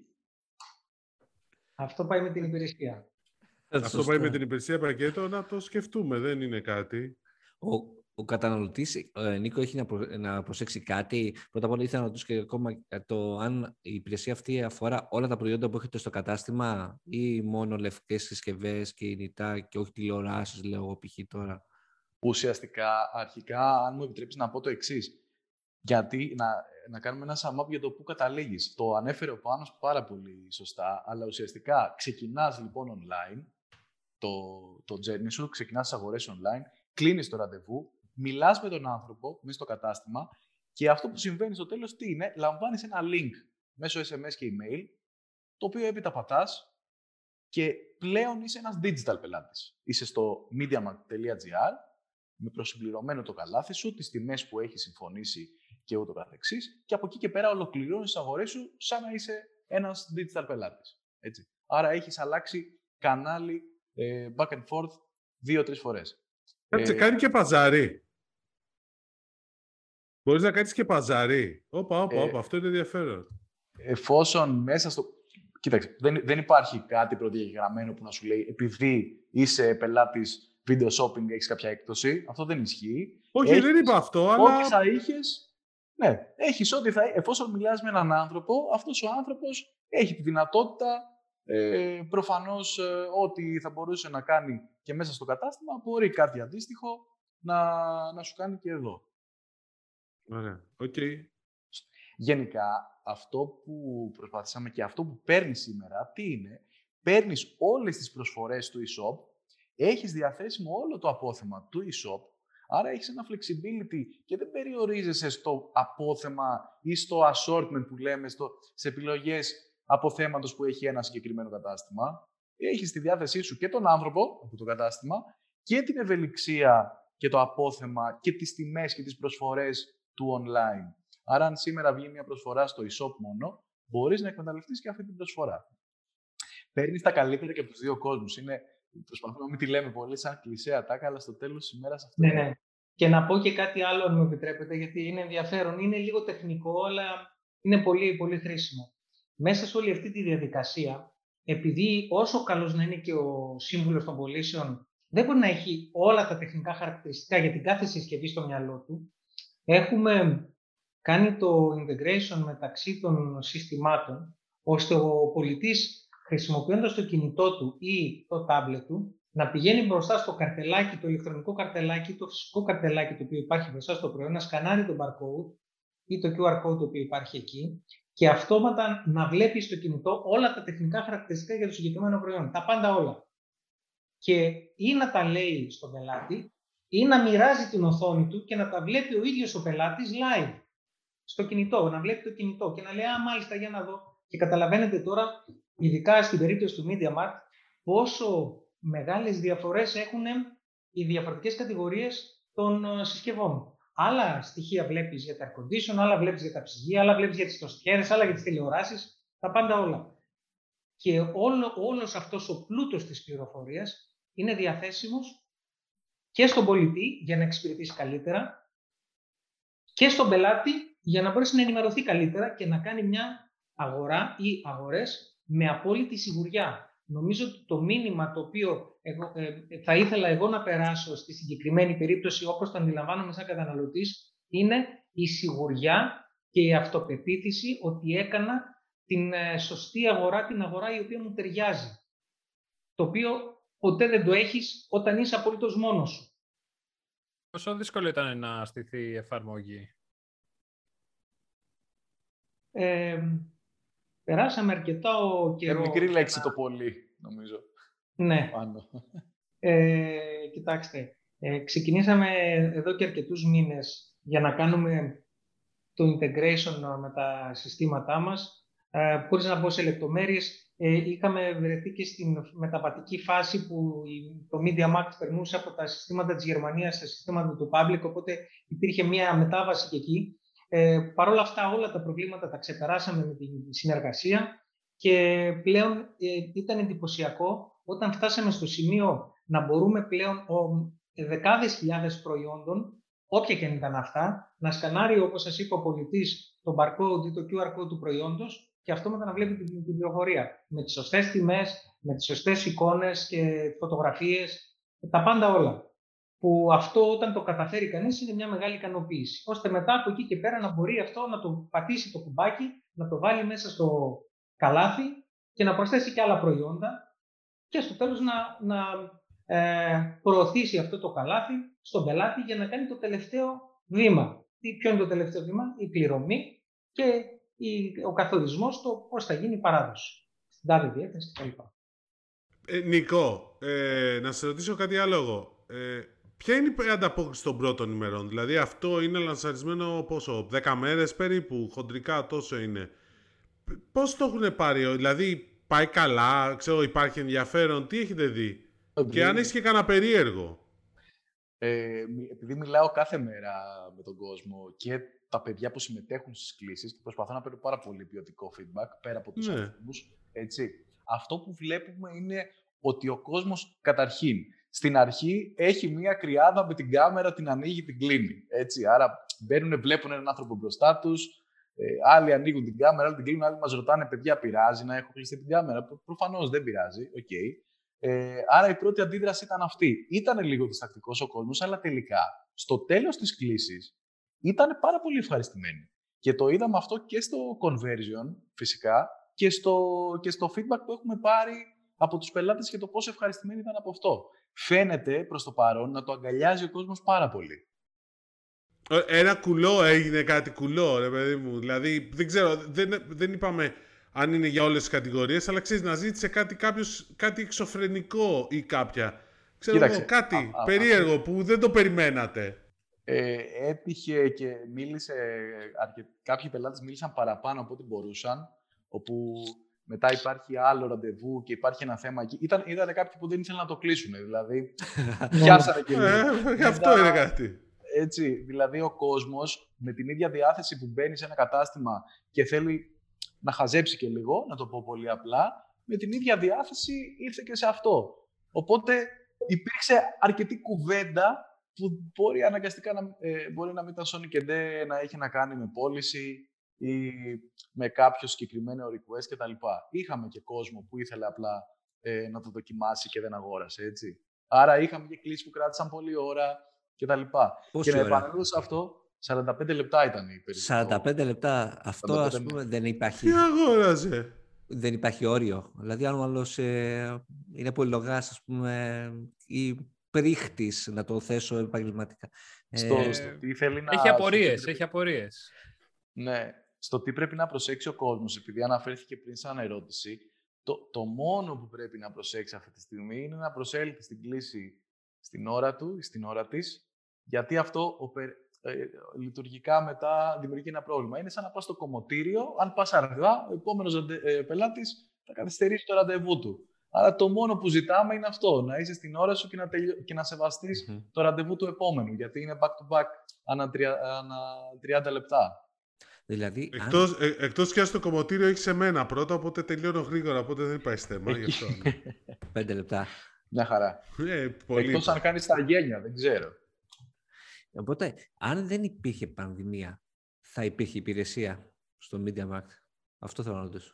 Speaker 5: Αυτό πάει με την υπηρεσία.
Speaker 1: Αυτό πάει με την υπηρεσία πακέτο, να το σκεφτούμε, δεν είναι κάτι.
Speaker 3: Ο καταναλωτής, Νίκο, έχει να προσέξει κάτι. Πρώτα απ' όλα ήθελα να ρωτήσω και ακόμα αν η υπηρεσία αυτή αφορά όλα τα προϊόντα που έχετε στο κατάστημα ή μόνο λευκές συσκευές, κινητά και όχι τηλεοράσεις, λέω εγώ π.χ. τώρα.
Speaker 4: Ουσιαστικά, αρχικά, αν μου επιτρέπεις να πω το εξής. Γιατί να κάνουμε ένα sum up για το πού καταλήγεις. Το ανέφερε ο Πάνος πάρα πολύ σωστά, αλλά ουσιαστικά ξεκινάς λοιπόν online, το journey σου, ξεκινάς τις αγορές online, κλείνεις το ραντεβού, μιλάς με τον άνθρωπο μέσα στο κατάστημα και αυτό που συμβαίνει στο τέλος τι είναι, λαμβάνεις ένα link μέσω SMS και email, το οποίο έπειτα πατάς και πλέον είσαι ένας digital πελάτης. Είσαι στο MediaMarkt.gr με προσυμπληρωμένο το καλάθι σου, τις τιμές που έχει συμφωνήσει και ούτω καθεξής και από εκεί και πέρα ολοκληρώνεις τις αγορές σου σαν να είσαι ένας digital πελάτης. Έτσι. Άρα έχεις αλλάξει κανάλι back and forth 2-3 φορές.
Speaker 1: Κάτσε, κάνει και παζάρι. Μπορείς να κάνεις και παζάρι. Όπα, αυτό είναι ενδιαφέρον.
Speaker 4: Εφόσον μέσα στο... Κοίταξε, δεν υπάρχει κάτι προδιαγεγραμμένο που να σου λέει επειδή είσαι πελάτης video shopping έχεις κάποια έκπτωση. Αυτό δεν ισχύει.
Speaker 1: Όχι, δεν είπα αυτό, αλλά...
Speaker 4: Ό,τι θα είχες... Ναι, έχεις ό,τι θα... Εφόσον μιλάς με έναν άνθρωπο, αυτός ο άνθρωπος έχει τη δυνατότητα προφανώς ό,τι θα μπορούσε να κάνει και μέσα στο κατάστημα μπορεί κάτι αντίστοιχο να σου κάνει και εδώ.
Speaker 1: Ωραία, οκ.
Speaker 4: Γενικά, αυτό που προσπαθήσαμε και αυτό που παίρνεις σήμερα, τι είναι? Παίρνεις όλες τις προσφορές του e-shop, έχεις διαθέσιμο όλο το απόθεμα του e-shop, άρα έχεις ένα flexibility και δεν περιορίζεσαι στο απόθεμα ή στο assortment που λέμε, σε επιλογές αποθέματος που έχει ένα συγκεκριμένο κατάστημα. έχεις στη διάθεσή σου και τον άνθρωπο από το κατάστημα και την ευελιξία και το απόθεμα και τις τιμές και τις προσφορές του online. Άρα, αν σήμερα βγει μια προσφορά στο e-shop μόνο, μπορείς να εκμεταλλευτείς και αυτή την προσφορά. Παίρνεις τα καλύτερα και από τους δύο κόσμους. Προσπαθούμε να μην τη λέμε πολύ σαν κλισέ ατάκα, αλλά στο τέλος της ημέρας αυτό.
Speaker 5: Ναι. Και να πω και κάτι άλλο, αν μου επιτρέπετε, γιατί είναι ενδιαφέρον. Είναι λίγο τεχνικό, αλλά είναι πολύ, πολύ χρήσιμο. Μέσα σε όλη αυτή τη διαδικασία, επειδή όσο καλός να είναι και ο σύμβουλος των πωλήσεων, δεν μπορεί να έχει όλα τα τεχνικά χαρακτηριστικά για την κάθε συσκευή στο μυαλό του, έχουμε κάνει το integration μεταξύ των συστημάτων, ώστε ο πολιτής, χρησιμοποιώντας το κινητό του ή το τάμπλετ του, να πηγαίνει μπροστά στο καρτελάκι, το ηλεκτρονικό καρτελάκι, το φυσικό καρτελάκι το οποίο υπάρχει μπροστά στο προϊόν, να σκανάρει το barcode ή το QR code το οποίο υπάρχει εκεί και αυτόματα να βλέπει στο κινητό όλα τα τεχνικά χαρακτηριστικά για το συγκεκριμένο προϊόν. Τα πάντα όλα. Και ή να τα λέει στον πελάτη ή να μοιράζει την οθόνη του και να τα βλέπει ο ίδιος ο πελάτης live στο κινητό, να βλέπει το κινητό και να λέει «Α, μάλιστα, για να δω». Και καταλαβαίνετε τώρα, ειδικά στην περίπτωση του MediaMarkt, πόσο μεγάλες διαφορές έχουν οι διαφορετικές κατηγορίες των συσκευών. Άλλα στοιχεία βλέπεις για τα air condition, άλλα βλέπεις για τα ψυγεία, άλλα βλέπεις για τις τοστιέρες, άλλα για τις τηλεοράσεις, τα πάντα όλα. Και όλος αυτός ο πλούτος της πληροφορίας είναι διαθέσιμος και στον πολιτή για να εξυπηρετήσει καλύτερα και στον πελάτη για να μπορέσει να ενημερωθεί καλύτερα και να κάνει μια αγορά ή αγορές με απόλυτη σιγουριά. Νομίζω ότι το μήνυμα το οποίο θα ήθελα εγώ να περάσω στη συγκεκριμένη περίπτωση, όπως το αντιλαμβάνομαι σαν καταναλωτής, είναι η σιγουριά και η αυτοπεποίθηση ότι έκανα την σωστή αγορά, την αγορά η οποία μου ταιριάζει. Το οποίο ποτέ δεν το έχεις όταν είσαι απολύτως μόνος σου.
Speaker 2: Πόσο δύσκολο ήταν να στηθεί η εφαρμογή?
Speaker 5: Περάσαμε αρκετά καιρό.
Speaker 4: Μικρή λέξη το πολύ, νομίζω.
Speaker 5: Ναι. Κοιτάξτε, ξεκινήσαμε εδώ και αρκετούς μήνες για να κάνουμε το integration με τα συστήματά μας. Χωρίς να μπω σε λεπτομέρειες, είχαμε βρεθεί και στην μεταβατική φάση που το MediaMarkt περνούσε από τα συστήματα της Γερμανίας στα συστήματα του Public, οπότε υπήρχε μια μετάβαση και εκεί. Παρ' όλα αυτά, όλα τα προβλήματα τα ξεπεράσαμε με τη συνεργασία και πλέον ήταν εντυπωσιακό όταν φτάσαμε στο σημείο να μπορούμε πλέον δεκάδες χιλιάδες προϊόντων, όποια και αν ήταν αυτά, να σκανάρει, όπως σας είπα, ο πολιτής το barcode ή το QR code του προϊόντος και αυτόματα να βλέπει την πληροφορία με τις σωστές τιμές, με τις σωστές εικόνες και φωτογραφίες, τα πάντα όλα. Που αυτό όταν το καταφέρει κανείς είναι μια μεγάλη ικανοποίηση. Ώστε μετά από εκεί και πέρα να μπορεί αυτό να το πατήσει το κουμπάκι, να το βάλει μέσα στο καλάθι και να προσθέσει και άλλα προϊόντα και στο τέλος να προωθήσει αυτό το καλάθι στον πελάτη για να κάνει το τελευταίο βήμα. Ποιο είναι το τελευταίο βήμα? Η πληρωμή και ο καθορισμός το πώς θα γίνει η παράδοση. Στην τάδε διεύθυνση κτλ.
Speaker 1: Νικό, να σε ρωτήσω κάτι άλλο εγώ. Ποια είναι η ανταπόκριση των πρώτων ημερών? Δηλαδή αυτό είναι λανσαρισμένο πόσο, 10 μέρες περίπου, χοντρικά τόσο είναι. Πώς το έχουν πάρει, δηλαδή πάει καλά, ξέρω, υπάρχει ενδιαφέρον, τι έχετε δει? Και αν έχεις και κανένα περίεργο.
Speaker 4: Επειδή μιλάω κάθε μέρα με τον κόσμο και τα παιδιά που συμμετέχουν στις κλήσεις και προσπαθώ να παίρνω πάρα πολύ ποιοτικό feedback πέρα από τους αριθμούς, έτσι. Αυτό που βλέπουμε είναι ότι ο κόσμος καταρχήν στην αρχή έχει μία κρυάδα με την κάμερα, την ανοίγει, την κλείνει. Έτσι. Άρα μπαίνουν, βλέπουν έναν άνθρωπο μπροστά τους, άλλοι ανοίγουν την κάμερα, άλλοι την κλείνουν, άλλοι μας ρωτάνε, παιδιά, πειράζει να έχω κλειστεί την κάμερα? Προφανώς δεν πειράζει, okay. Άρα η πρώτη αντίδραση ήταν αυτή. Ήταν λίγο διστακτικός ο κόσμος, αλλά τελικά, στο τέλος της κλήσης, ήταν πάρα πολύ ευχαριστημένοι. Και το είδαμε αυτό και στο conversion, φυσικά, και στο feedback που έχουμε πάρει από τους πελάτες και το πόσο ευχαριστημένοι ήταν από αυτό. Φαίνεται προς το παρόν να το αγκαλιάζει ο κόσμος πάρα πολύ.
Speaker 1: Ένα κουλό έγινε, κάτι κουλό, ρε παιδί μου. Δηλαδή, δεν ξέρω, δεν είπαμε αν είναι για όλες τις κατηγορίες, αλλά ξέρεις, να ζήτησε κάτι εξωφρενικό ή κάποια. Ξέρω εγώ, κάτι περίεργο που δεν το περιμένατε.
Speaker 4: Έτυχε και μίλησε, κάποιοι πελάτες μίλησαν παραπάνω από ό,τι μπορούσαν, όπου μετά υπάρχει άλλο ραντεβού και υπάρχει ένα θέμα εκεί. Ήταν κάποιοι που δεν ήθελαν να το κλείσουν, δηλαδή πιάσανε και λίγο.
Speaker 1: Γι' αυτό είναι κάτι.
Speaker 4: Έτσι, δηλαδή ο κόσμος με την ίδια διάθεση που μπαίνει σε ένα κατάστημα και θέλει να χαζέψει και λίγο, να το πω πολύ απλά, με την ίδια διάθεση ήρθε και σε αυτό. Οπότε υπήρξε αρκετή κουβέντα που μπορεί αναγκαστικά μπορεί να μην ήταν Sony και Day, να έχει να κάνει με πώληση ή με κάποιο συγκεκριμένο request κτλ. Είχαμε και κόσμο που ήθελε απλά να το δοκιμάσει και δεν αγόρασε, έτσι. Άρα είχαμε και κλήσεις που κράτησαν πολλή ώρα κτλ. Και να επανέλθω σε αυτό, 45 λεπτά ήταν η περίπτωση.
Speaker 3: 45 λεπτά. Αυτό, ας πούμε, δεν υπάρχει.
Speaker 1: Τι αγόρασε.
Speaker 3: Δεν υπάρχει όριο. Δηλαδή, αν ο άλλος είναι πολυλογάς, ας πούμε, ή πρίχτης, να το θέσω επαγγελματικά.
Speaker 4: Στο τι θέλει να...
Speaker 2: Έχει απορίες.
Speaker 4: Ναι. Στο τι πρέπει να προσέξει ο κόσμος, επειδή αναφέρθηκε πριν σαν ερώτηση, το μόνο που πρέπει να προσέξει αυτή τη στιγμή είναι να προσέλθει στην κλήση στην ώρα του ή στην ώρα της, γιατί αυτό λειτουργικά μετά δημιουργεί ένα πρόβλημα. Είναι σαν να πας στο κομμωτήριο, αν πας αργά, ο επόμενος πελάτης θα καθυστερήσει το ραντεβού του. Άρα το μόνο που ζητάμε είναι αυτό, να είσαι στην ώρα σου και να σεβαστείς το ραντεβού του επόμενου, γιατί είναι back-to-back ανά 30 λεπτά.
Speaker 3: Δηλαδή,
Speaker 1: εκτός κι αν στο κομμωτήριο έχεις εμένα πρώτα, οπότε τελειώνω γρήγορα, οπότε δεν υπάρχει θέμα. Γι' αυτό.
Speaker 3: 5 λεπτά.
Speaker 4: Μια χαρά. Εκτός αν κάνεις τα γένια, δεν ξέρω.
Speaker 3: Οπότε, αν δεν υπήρχε πανδημία, θα υπήρχε υπηρεσία στο MediaMarkt. Αυτό θέλω να ρωτήσω.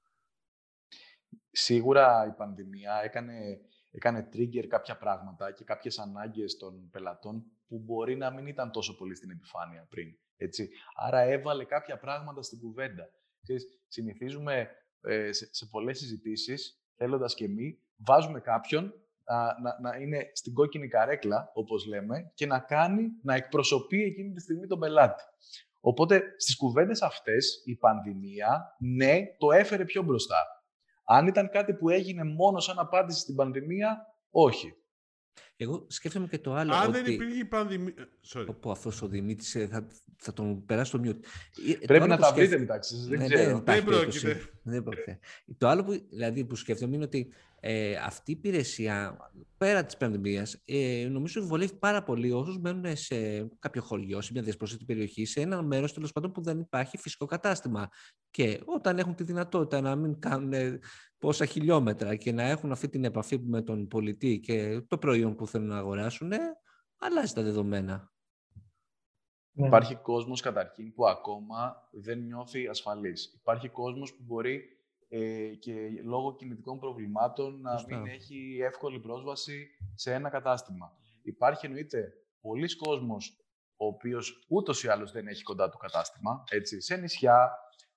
Speaker 4: Σίγουρα η πανδημία έκανε trigger κάποια πράγματα και κάποιες ανάγκες των πελατών που μπορεί να μην ήταν τόσο πολύ στην επιφάνεια πριν. Έτσι. Άρα έβαλε κάποια πράγματα στην κουβέντα. Συνηθίζουμε σε πολλές συζητήσεις, θέλοντας και εμείς, βάζουμε κάποιον να είναι στην κόκκινη καρέκλα, όπως λέμε, και να εκπροσωπεί εκείνη τη στιγμή τον πελάτη. Οπότε, στις κουβέντες αυτές, η πανδημία, ναι, το έφερε πιο μπροστά. Αν ήταν κάτι που έγινε μόνο σαν απάντηση στην πανδημία, όχι.
Speaker 3: Εγώ σκέφτομαι και το άλλο.
Speaker 1: Αν δεν υπήρχε η πανδημία.
Speaker 3: Πω αυτός ο Δημήτρης θα τον περάσει στο μιούτ.
Speaker 4: Πρέπει να τα βρείτε μεταξύ σας. Δεν ξέρω.
Speaker 1: Δεν πρόκειται.
Speaker 3: Το άλλο που σκέφτομαι είναι ότι αυτή η υπηρεσία, πέρα της πανδημίας, νομίζω βολεύει πάρα πολύ όσους μένουν σε κάποιο χωριό, σε μια διασπροσθέτη περιοχή, σε ένα μέρος τέλος πάντων που δεν υπάρχει φυσικό κατάστημα. Και όταν έχουν τη δυνατότητα να μην κάνουν πόσα χιλιόμετρα και να έχουν αυτή την επαφή με τον πολιτή και το προϊόν που θέλουν να αγοράσουν, αλλάζει τα δεδομένα.
Speaker 4: Υπάρχει κόσμος καταρχήν που ακόμα δεν νιώθει ασφαλής. Υπάρχει κόσμος που μπορεί και λόγω κινητικών προβλημάτων να μην έχει εύκολη πρόσβαση σε ένα κατάστημα. Υπάρχει εννοείται πολλής κόσμος ο οποίος ούτως ή άλλως δεν έχει κοντά του κατάστημα, έτσι, σε νησιά,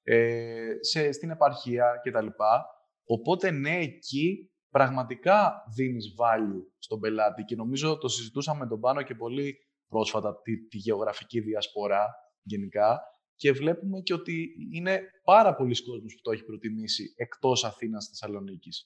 Speaker 4: στην επαρχία κτλ. Οπότε ναι, εκεί πραγματικά δίνεις value στον πελάτη και νομίζω το συζητούσαμε με τον Πάνο και πολύ πρόσφατα τη γεωγραφική διασπορά γενικά και βλέπουμε και ότι είναι πάρα πολλοί κόσμος που το έχει προτιμήσει εκτός Αθήνας, Θεσσαλονίκης.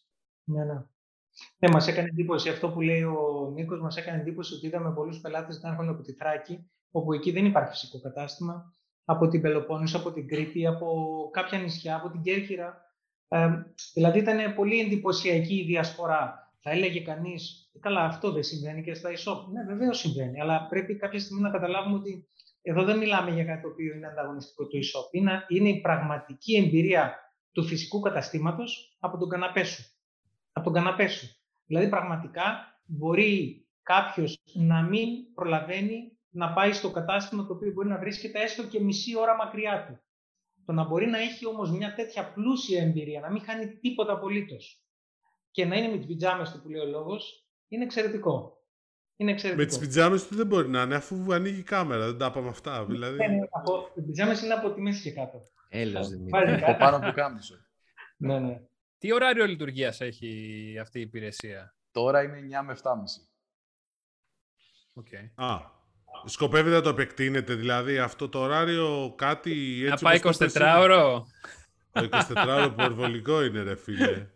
Speaker 5: Ναι, μας έκανε εντύπωση αυτό που λέει ο Νίκος, μας έκανε εντύπωση ότι είδαμε πολλούς πελάτες να έρχονται από τη Θράκη, όπου εκεί δεν υπάρχει φυσικό κατάστημα, από την Πελοπόννησο, από την Κρήτη, από κάποια νησιά, από την Κέρκυρα. Δηλαδή ήταν πολύ εντυπωσιακή η διασπορά. Θα έλεγε κανείς, καλά, αυτό δεν συμβαίνει και στα e-shop. Ναι, βεβαίως συμβαίνει, αλλά πρέπει κάποια στιγμή να καταλάβουμε ότι εδώ δεν μιλάμε για κάτι το οποίο είναι ανταγωνιστικό του e-shop. Είναι η πραγματική εμπειρία του φυσικού καταστήματος από τον καναπέ σου. Από τον καναπέ σου. Δηλαδή, πραγματικά μπορεί κάποιος να μην προλαβαίνει να πάει στο κατάστημα το οποίο μπορεί να βρίσκεται έστω και μισή ώρα μακριά του. Το να μπορεί να έχει όμως μια τέτοια πλούσια εμπειρία, να μην χάνει τίποτα απολύτως και να είναι με τις πιτζάμες του που λέει ο λόγος, είναι εξαιρετικό. Με
Speaker 1: τις πιτζάμες του δεν μπορεί να είναι, αφού ανοίγει η κάμερα, δεν τα είπαμε αυτά. Δηλαδή...
Speaker 5: Οι πιτζάμες είναι από τη μέση και κάτω.
Speaker 3: Έλεος, Δημήτρη.
Speaker 4: Από πάνω από το κάμισο.
Speaker 5: Ναι.
Speaker 2: Τι ωράριο λειτουργίας έχει αυτή η υπηρεσία?
Speaker 4: Τώρα είναι 9 με 7.30.
Speaker 2: Okay.
Speaker 1: Σκοπεύετε να το επεκτείνετε, δηλαδή αυτό το ωράριο κάτι έτσι...
Speaker 2: Να πάει 24ωρο.
Speaker 1: Το 24ωρο πορβολικό είναι, ρε φίλε.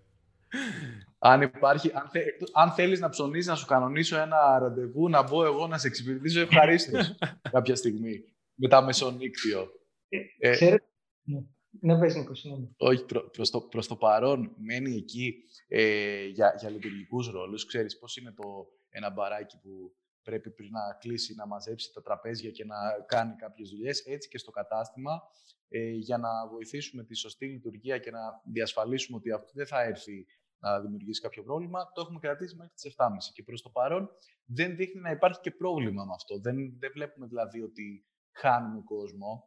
Speaker 4: Αν θέλεις να ψωνίσεις, να σου κανονίσω ένα ραντεβού, να μπω εγώ να σε εξυπηρετήσω, ευχαρίστως κάποια στιγμή με τα μεσονύκτιο.
Speaker 5: Ναι, πες Νίκος, ναι.
Speaker 4: Όχι, προς το παρόν μένει εκεί για λειτουργικούς ρόλους. Ξέρεις πώς είναι ένα μπαράκι που πρέπει πριν να κλείσει, να μαζέψει τα τραπέζια και να κάνει κάποιες δουλειές. Έτσι και στο κατάστημα, για να βοηθήσουμε τη σωστή λειτουργία και να διασφαλίσουμε ότι αυτό δεν θα έρθει να δημιουργήσει κάποιο πρόβλημα, το έχουμε κρατήσει μέχρι τις 7.30. Και προς το παρόν δεν δείχνει να υπάρχει και πρόβλημα με αυτό. Δεν βλέπουμε δηλαδή ότι χάνουμε κόσμο.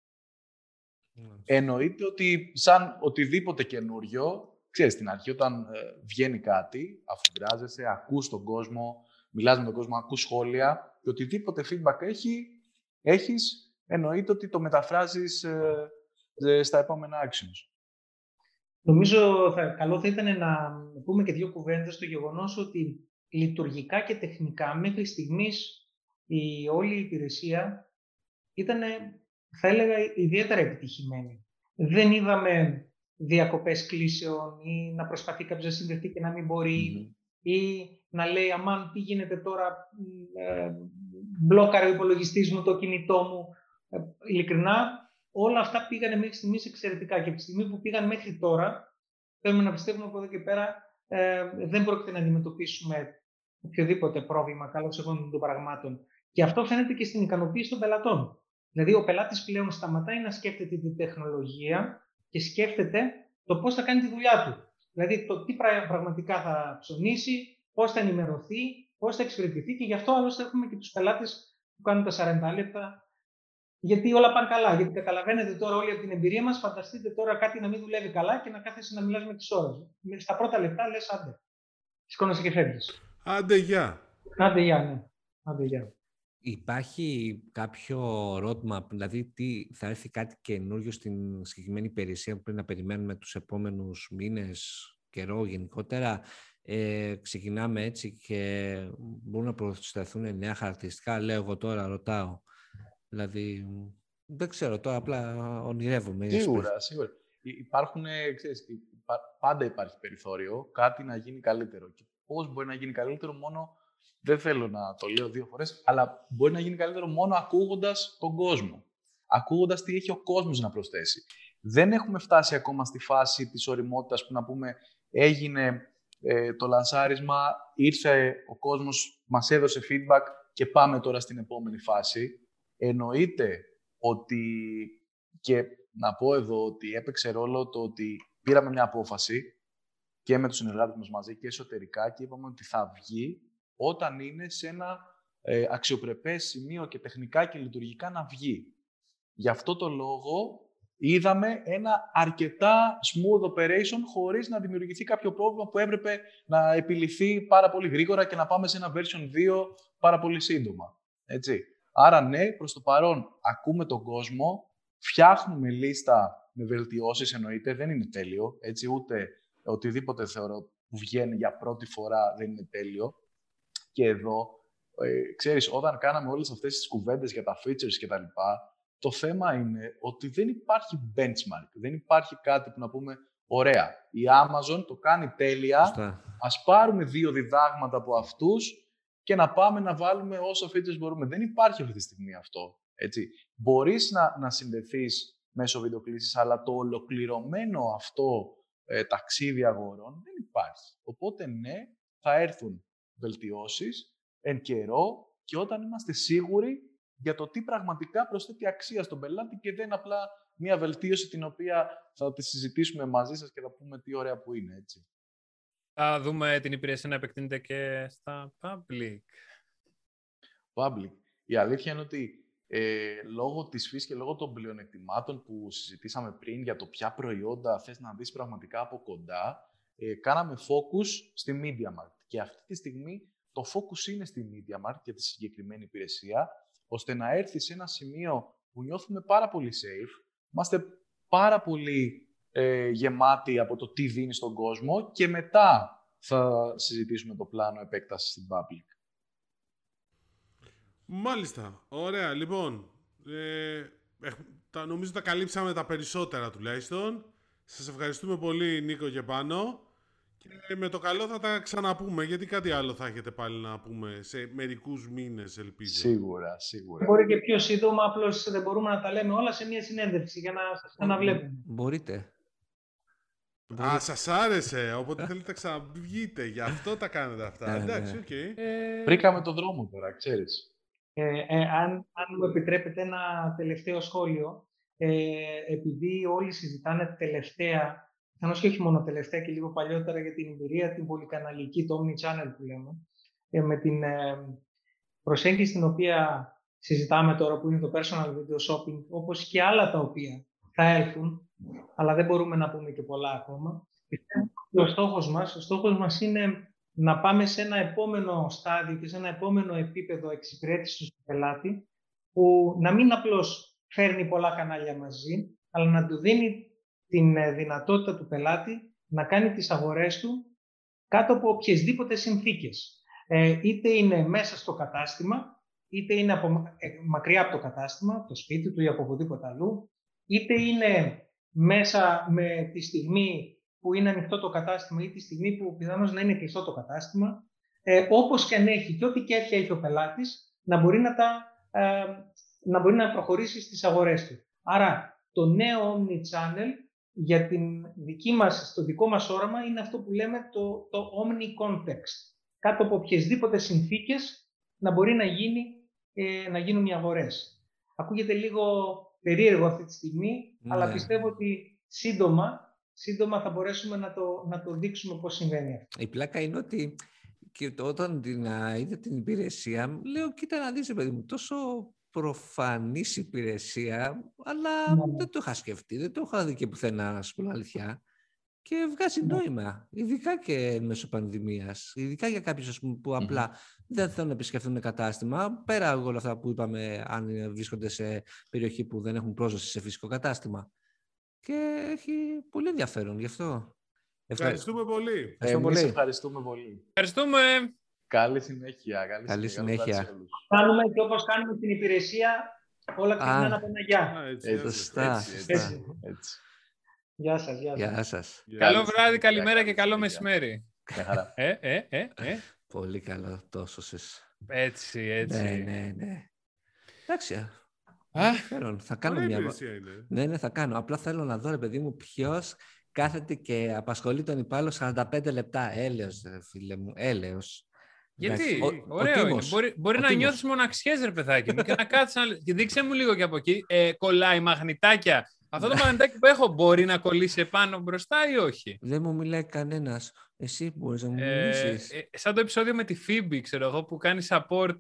Speaker 4: Εννοείται ότι σαν οτιδήποτε καινούριο, ξέρεις, στην αρχή όταν βγαίνει κάτι, αφουγκράζεσαι, ακούς τον κόσμο, μιλάς με τον κόσμο, ακούς σχόλια και οτιδήποτε feedback έχεις, εννοείται ότι το μεταφράζεις στα επόμενα actions.
Speaker 5: Νομίζω καλό θα ήταν να πούμε και δύο κουβέντες στο γεγονός ότι λειτουργικά και τεχνικά μέχρι στιγμής όλη η υπηρεσία ήταν, θα έλεγα, ιδιαίτερα επιτυχημένη. Δεν είδαμε διακοπές κλήσεων ή να προσπαθεί κάποιος να συνδεθεί και να μην μπορεί ή να λέει αμάν τι γίνεται τώρα, μπλόκαρε ο υπολογιστής μου, το κινητό μου. Ειλικρινά, όλα αυτά πήγανε μέχρι στιγμής εξαιρετικά και από τη στιγμή που πήγαν μέχρι τώρα, θέλουμε να πιστεύουμε από εδώ και πέρα δεν πρόκειται να αντιμετωπίσουμε οποιοδήποτε πρόβλημα καλώς εγώ των πραγμάτων. Και αυτό φαίνεται και στην ικανοποίηση των πελατών. Δηλαδή, ο πελάτης πλέον σταματάει να σκέφτεται την τεχνολογία και σκέφτεται το πώς θα κάνει τη δουλειά του. Δηλαδή, το τι πραγματικά θα ψωνίσει, πώς θα ενημερωθεί, πώς θα εξυπηρετηθεί και γι' αυτό άλλωστε έχουμε και τους πελάτες που κάνουν τα 40 λεπτά. Γιατί όλα πάνε καλά. Γιατί καταλαβαίνετε τώρα όλοι από την εμπειρία μας, φανταστείτε τώρα κάτι να μην δουλεύει καλά και να κάθεσαι να μιλάς με τις ώρες. Στα πρώτα λεπτά λες άντε. Σηκώνεσαι και φεύγεις.
Speaker 1: Άντε γεια.
Speaker 5: Άντε γεια, ναι. Άντε γεια.
Speaker 3: Υπάρχει κάποιο roadmap, δηλαδή τι θα έρθει κάτι καινούριο στην συγκεκριμένη υπηρεσία που πρέπει να περιμένουμε τους επόμενους μήνες, καιρό γενικότερα. Ξεκινάμε έτσι και μπορούν να προσθεθούν νέα χαρακτηριστικά. Λέω εγώ τώρα, ρωτάω. Δηλαδή, δεν ξέρω, τώρα απλά ονειρεύομαι.
Speaker 4: Σίγουρα. Πάντα υπάρχει περιθώριο κάτι να γίνει καλύτερο. Και πώς μπορεί να γίνει καλύτερο μόνο, δεν θέλω να το λέω 2 φορές, αλλά μπορεί να γίνει καλύτερο μόνο ακούγοντας τον κόσμο. Ακούγοντας τι έχει ο κόσμος να προσθέσει. Δεν έχουμε φτάσει ακόμα στη φάση της ωριμότητας που να πούμε έγινε το λανσάρισμα, ήρθε ο κόσμος, μας έδωσε feedback και πάμε τώρα στην επόμενη φάση. Εννοείται ότι, και να πω εδώ ότι έπαιξε ρόλο το ότι πήραμε μια απόφαση και με τους συνεργάτες μας μαζί και εσωτερικά και είπαμε ότι θα βγει όταν είναι σε ένα αξιοπρεπές σημείο και τεχνικά και λειτουργικά να βγει. Γι' αυτό το λόγο είδαμε ένα αρκετά smooth operation χωρίς να δημιουργηθεί κάποιο πρόβλημα που έπρεπε να επιληθεί πάρα πολύ γρήγορα και να πάμε σε ένα version 2 πάρα πολύ σύντομα. Έτσι. Άρα ναι, προς το παρόν ακούμε τον κόσμο, φτιάχνουμε λίστα με βελτιώσεις, εννοείται, δεν είναι τέλειο, έτσι, ούτε οτιδήποτε θεωρώ που βγαίνει για πρώτη φορά δεν είναι τέλειο. Και εδώ, ξέρεις, όταν κάναμε όλες αυτές τις κουβέντες για τα features και τα λοιπά, το θέμα είναι ότι δεν υπάρχει benchmark, δεν υπάρχει κάτι που να πούμε, ωραία, η Amazon το κάνει τέλεια, ας πάρουμε 2 διδάγματα από αυτούς και να πάμε να βάλουμε όσο features μπορούμε. Δεν υπάρχει αυτή τη στιγμή αυτό. Έτσι. Μπορείς να συνδεθείς μέσω βιντεοκλήσης, αλλά το ολοκληρωμένο αυτό ταξίδι αγορών δεν υπάρχει. Οπότε ναι, θα έρθουν βελτιώσεις εν καιρό και όταν είμαστε σίγουροι για το τι πραγματικά προσθέτει αξία στον πελάτη και δεν απλά μια βελτίωση την οποία θα τη συζητήσουμε μαζί σας και θα πούμε τι ωραία που είναι. Έτσι.
Speaker 2: Θα δούμε την υπηρεσία να επεκτείνεται και στα public.
Speaker 4: Η αλήθεια είναι ότι λόγω της φύσης και λόγω των πλεονεκτημάτων που συζητήσαμε πριν για το ποια προϊόντα θες να δεις πραγματικά από κοντά, κάναμε focus στη MediaMarkt. Και αυτή τη στιγμή το focus είναι στη MediaMarkt για τη συγκεκριμένη υπηρεσία, ώστε να έρθει σε ένα σημείο που νιώθουμε πάρα πολύ safe, είμαστε πάρα πολύ γεμάτοι από το τι δίνει στον κόσμο και μετά θα συζητήσουμε το πλάνο επέκτασης στην public.
Speaker 1: Μάλιστα. Ωραία. Λοιπόν, νομίζω τα καλύψαμε τα περισσότερα τουλάχιστον. Σας ευχαριστούμε πολύ Νίκο και Πάνο Και με το καλό θα τα ξαναπούμε, γιατί κάτι άλλο θα έχετε πάλι να πούμε σε μερικούς μήνες, ελπίζω.
Speaker 4: Σίγουρα.
Speaker 5: Μπορεί και πιο σύντομα, απλώς δεν μπορούμε να τα λέμε όλα σε μια συνέντευξη για να σας ξαναβλέπουμε.
Speaker 3: Μπορείτε.
Speaker 1: Α, σας άρεσε, οπότε θέλετε να ξαναβγείτε, γι' αυτό τα κάνετε αυτά. Εντάξει, οκ.
Speaker 4: Βρήκαμε τον δρόμο τώρα, ξέρεις.
Speaker 5: Αν μου επιτρέπετε ένα τελευταίο σχόλιο, επειδή όλοι συζητάνε τελευταία, πιθανώς και όχι μόνο τελευταία και λίγο παλιότερα για την εμπειρία, την πολυκαναλική, το omni-channel που λέμε, με την προσέγγιση την οποία συζητάμε τώρα, που είναι το personal video shopping, όπως και άλλα τα οποία θα έλθουν, αλλά δεν μπορούμε να πούμε και πολλά ακόμα. Πιστεύω ότι ο στόχος μας είναι να πάμε σε ένα επόμενο στάδιο και σε ένα επόμενο επίπεδο εξυπηρέτησης του πελάτη, που να μην απλώς φέρνει πολλά κανάλια μαζί, αλλά να του δίνει την δυνατότητα του πελάτη να κάνει τις αγορές του κάτω από οποιασδήποτε συνθήκες. Είτε είναι μέσα στο κατάστημα, είτε είναι μακριά από το κατάστημα, το σπίτι του ή από οπουδήποτε αλλού, είτε είναι μέσα με τη στιγμή που είναι ανοιχτό το κατάστημα ή τη στιγμή που πιθανώς να είναι κλειστό το κατάστημα, όπως και αν έχει και ό,τι κέρια έχει ο πελάτης, να μπορεί να προχωρήσει στις αγορές του. Άρα, το νέο omni-channel για στο δικό μας όραμα είναι αυτό που λέμε το omni-context. Κάτω από οποιασδήποτε συνθήκες να μπορεί να γίνουν οι αγορές. Ακούγεται λίγο περίεργο αυτή τη στιγμή, αλλά πιστεύω ότι σύντομα θα μπορέσουμε να το δείξουμε πώς συμβαίνει αυτό.
Speaker 3: Η πλάκα είναι ότι και όταν είδα την υπηρεσία, λέω κοίτα να δεις, παιδί μου, τόσο προφανής υπηρεσία, αλλά δεν το είχα σκεφτεί, δεν το είχα δει και πουθενά, να σου πω αλήθεια. Και βγάζει νόημα, ειδικά και μέσω πανδημίας, ειδικά για κάποιους που απλά δεν θέλουν να επισκεφτούν κατάστημα, πέρα από όλα αυτά που είπαμε, αν βρίσκονται σε περιοχή που δεν έχουν πρόσβαση σε φυσικό κατάστημα. Και έχει πολύ ενδιαφέρον γι' αυτό.
Speaker 1: Ευχαριστούμε πολύ.
Speaker 4: Εμείς ευχαριστούμε πολύ.
Speaker 2: Ευχαριστούμε.
Speaker 4: Καλή συνέχεια.
Speaker 3: Καλή συνέχεια.
Speaker 5: Κάνουμε και όπως κάνουμε την υπηρεσία, όλα ξεκινάνε από ένα γεια.
Speaker 4: Έτσι.
Speaker 5: Γεια σας.
Speaker 3: Γεια σας.
Speaker 2: Καλό βράδυ, καλημέρα και καλό μεσημέρι.
Speaker 3: Πολύ καλό, τόσο σας.
Speaker 2: Έτσι.
Speaker 3: Ναι. Εντάξει. Θα κάνω μια... Ναι, θα κάνω. Απλά θέλω να δω, ρε παιδί μου, ποιος κάθεται και απασχολεί τον υπάλληλο 45 λεπτά. Έλεος, φίλε μου, έλεος.
Speaker 2: Γιατί, ωραίο είναι. Μπορεί να νιώθεις μοναξιές, ρε παιδάκι μου, και να κάτσεις και δείξε μου λίγο και από εκεί. Κολλάει μαγνητάκια. Αυτό το μαγνητάκι που έχω μπορεί να κολλήσει επάνω μπροστά ή όχι?
Speaker 3: Δεν μου μιλάει κανένας. Εσύ μπορείς να μου μιλήσεις.
Speaker 2: Σαν το επεισόδιο με τη Phoebe, ξέρω εγώ, που κάνει support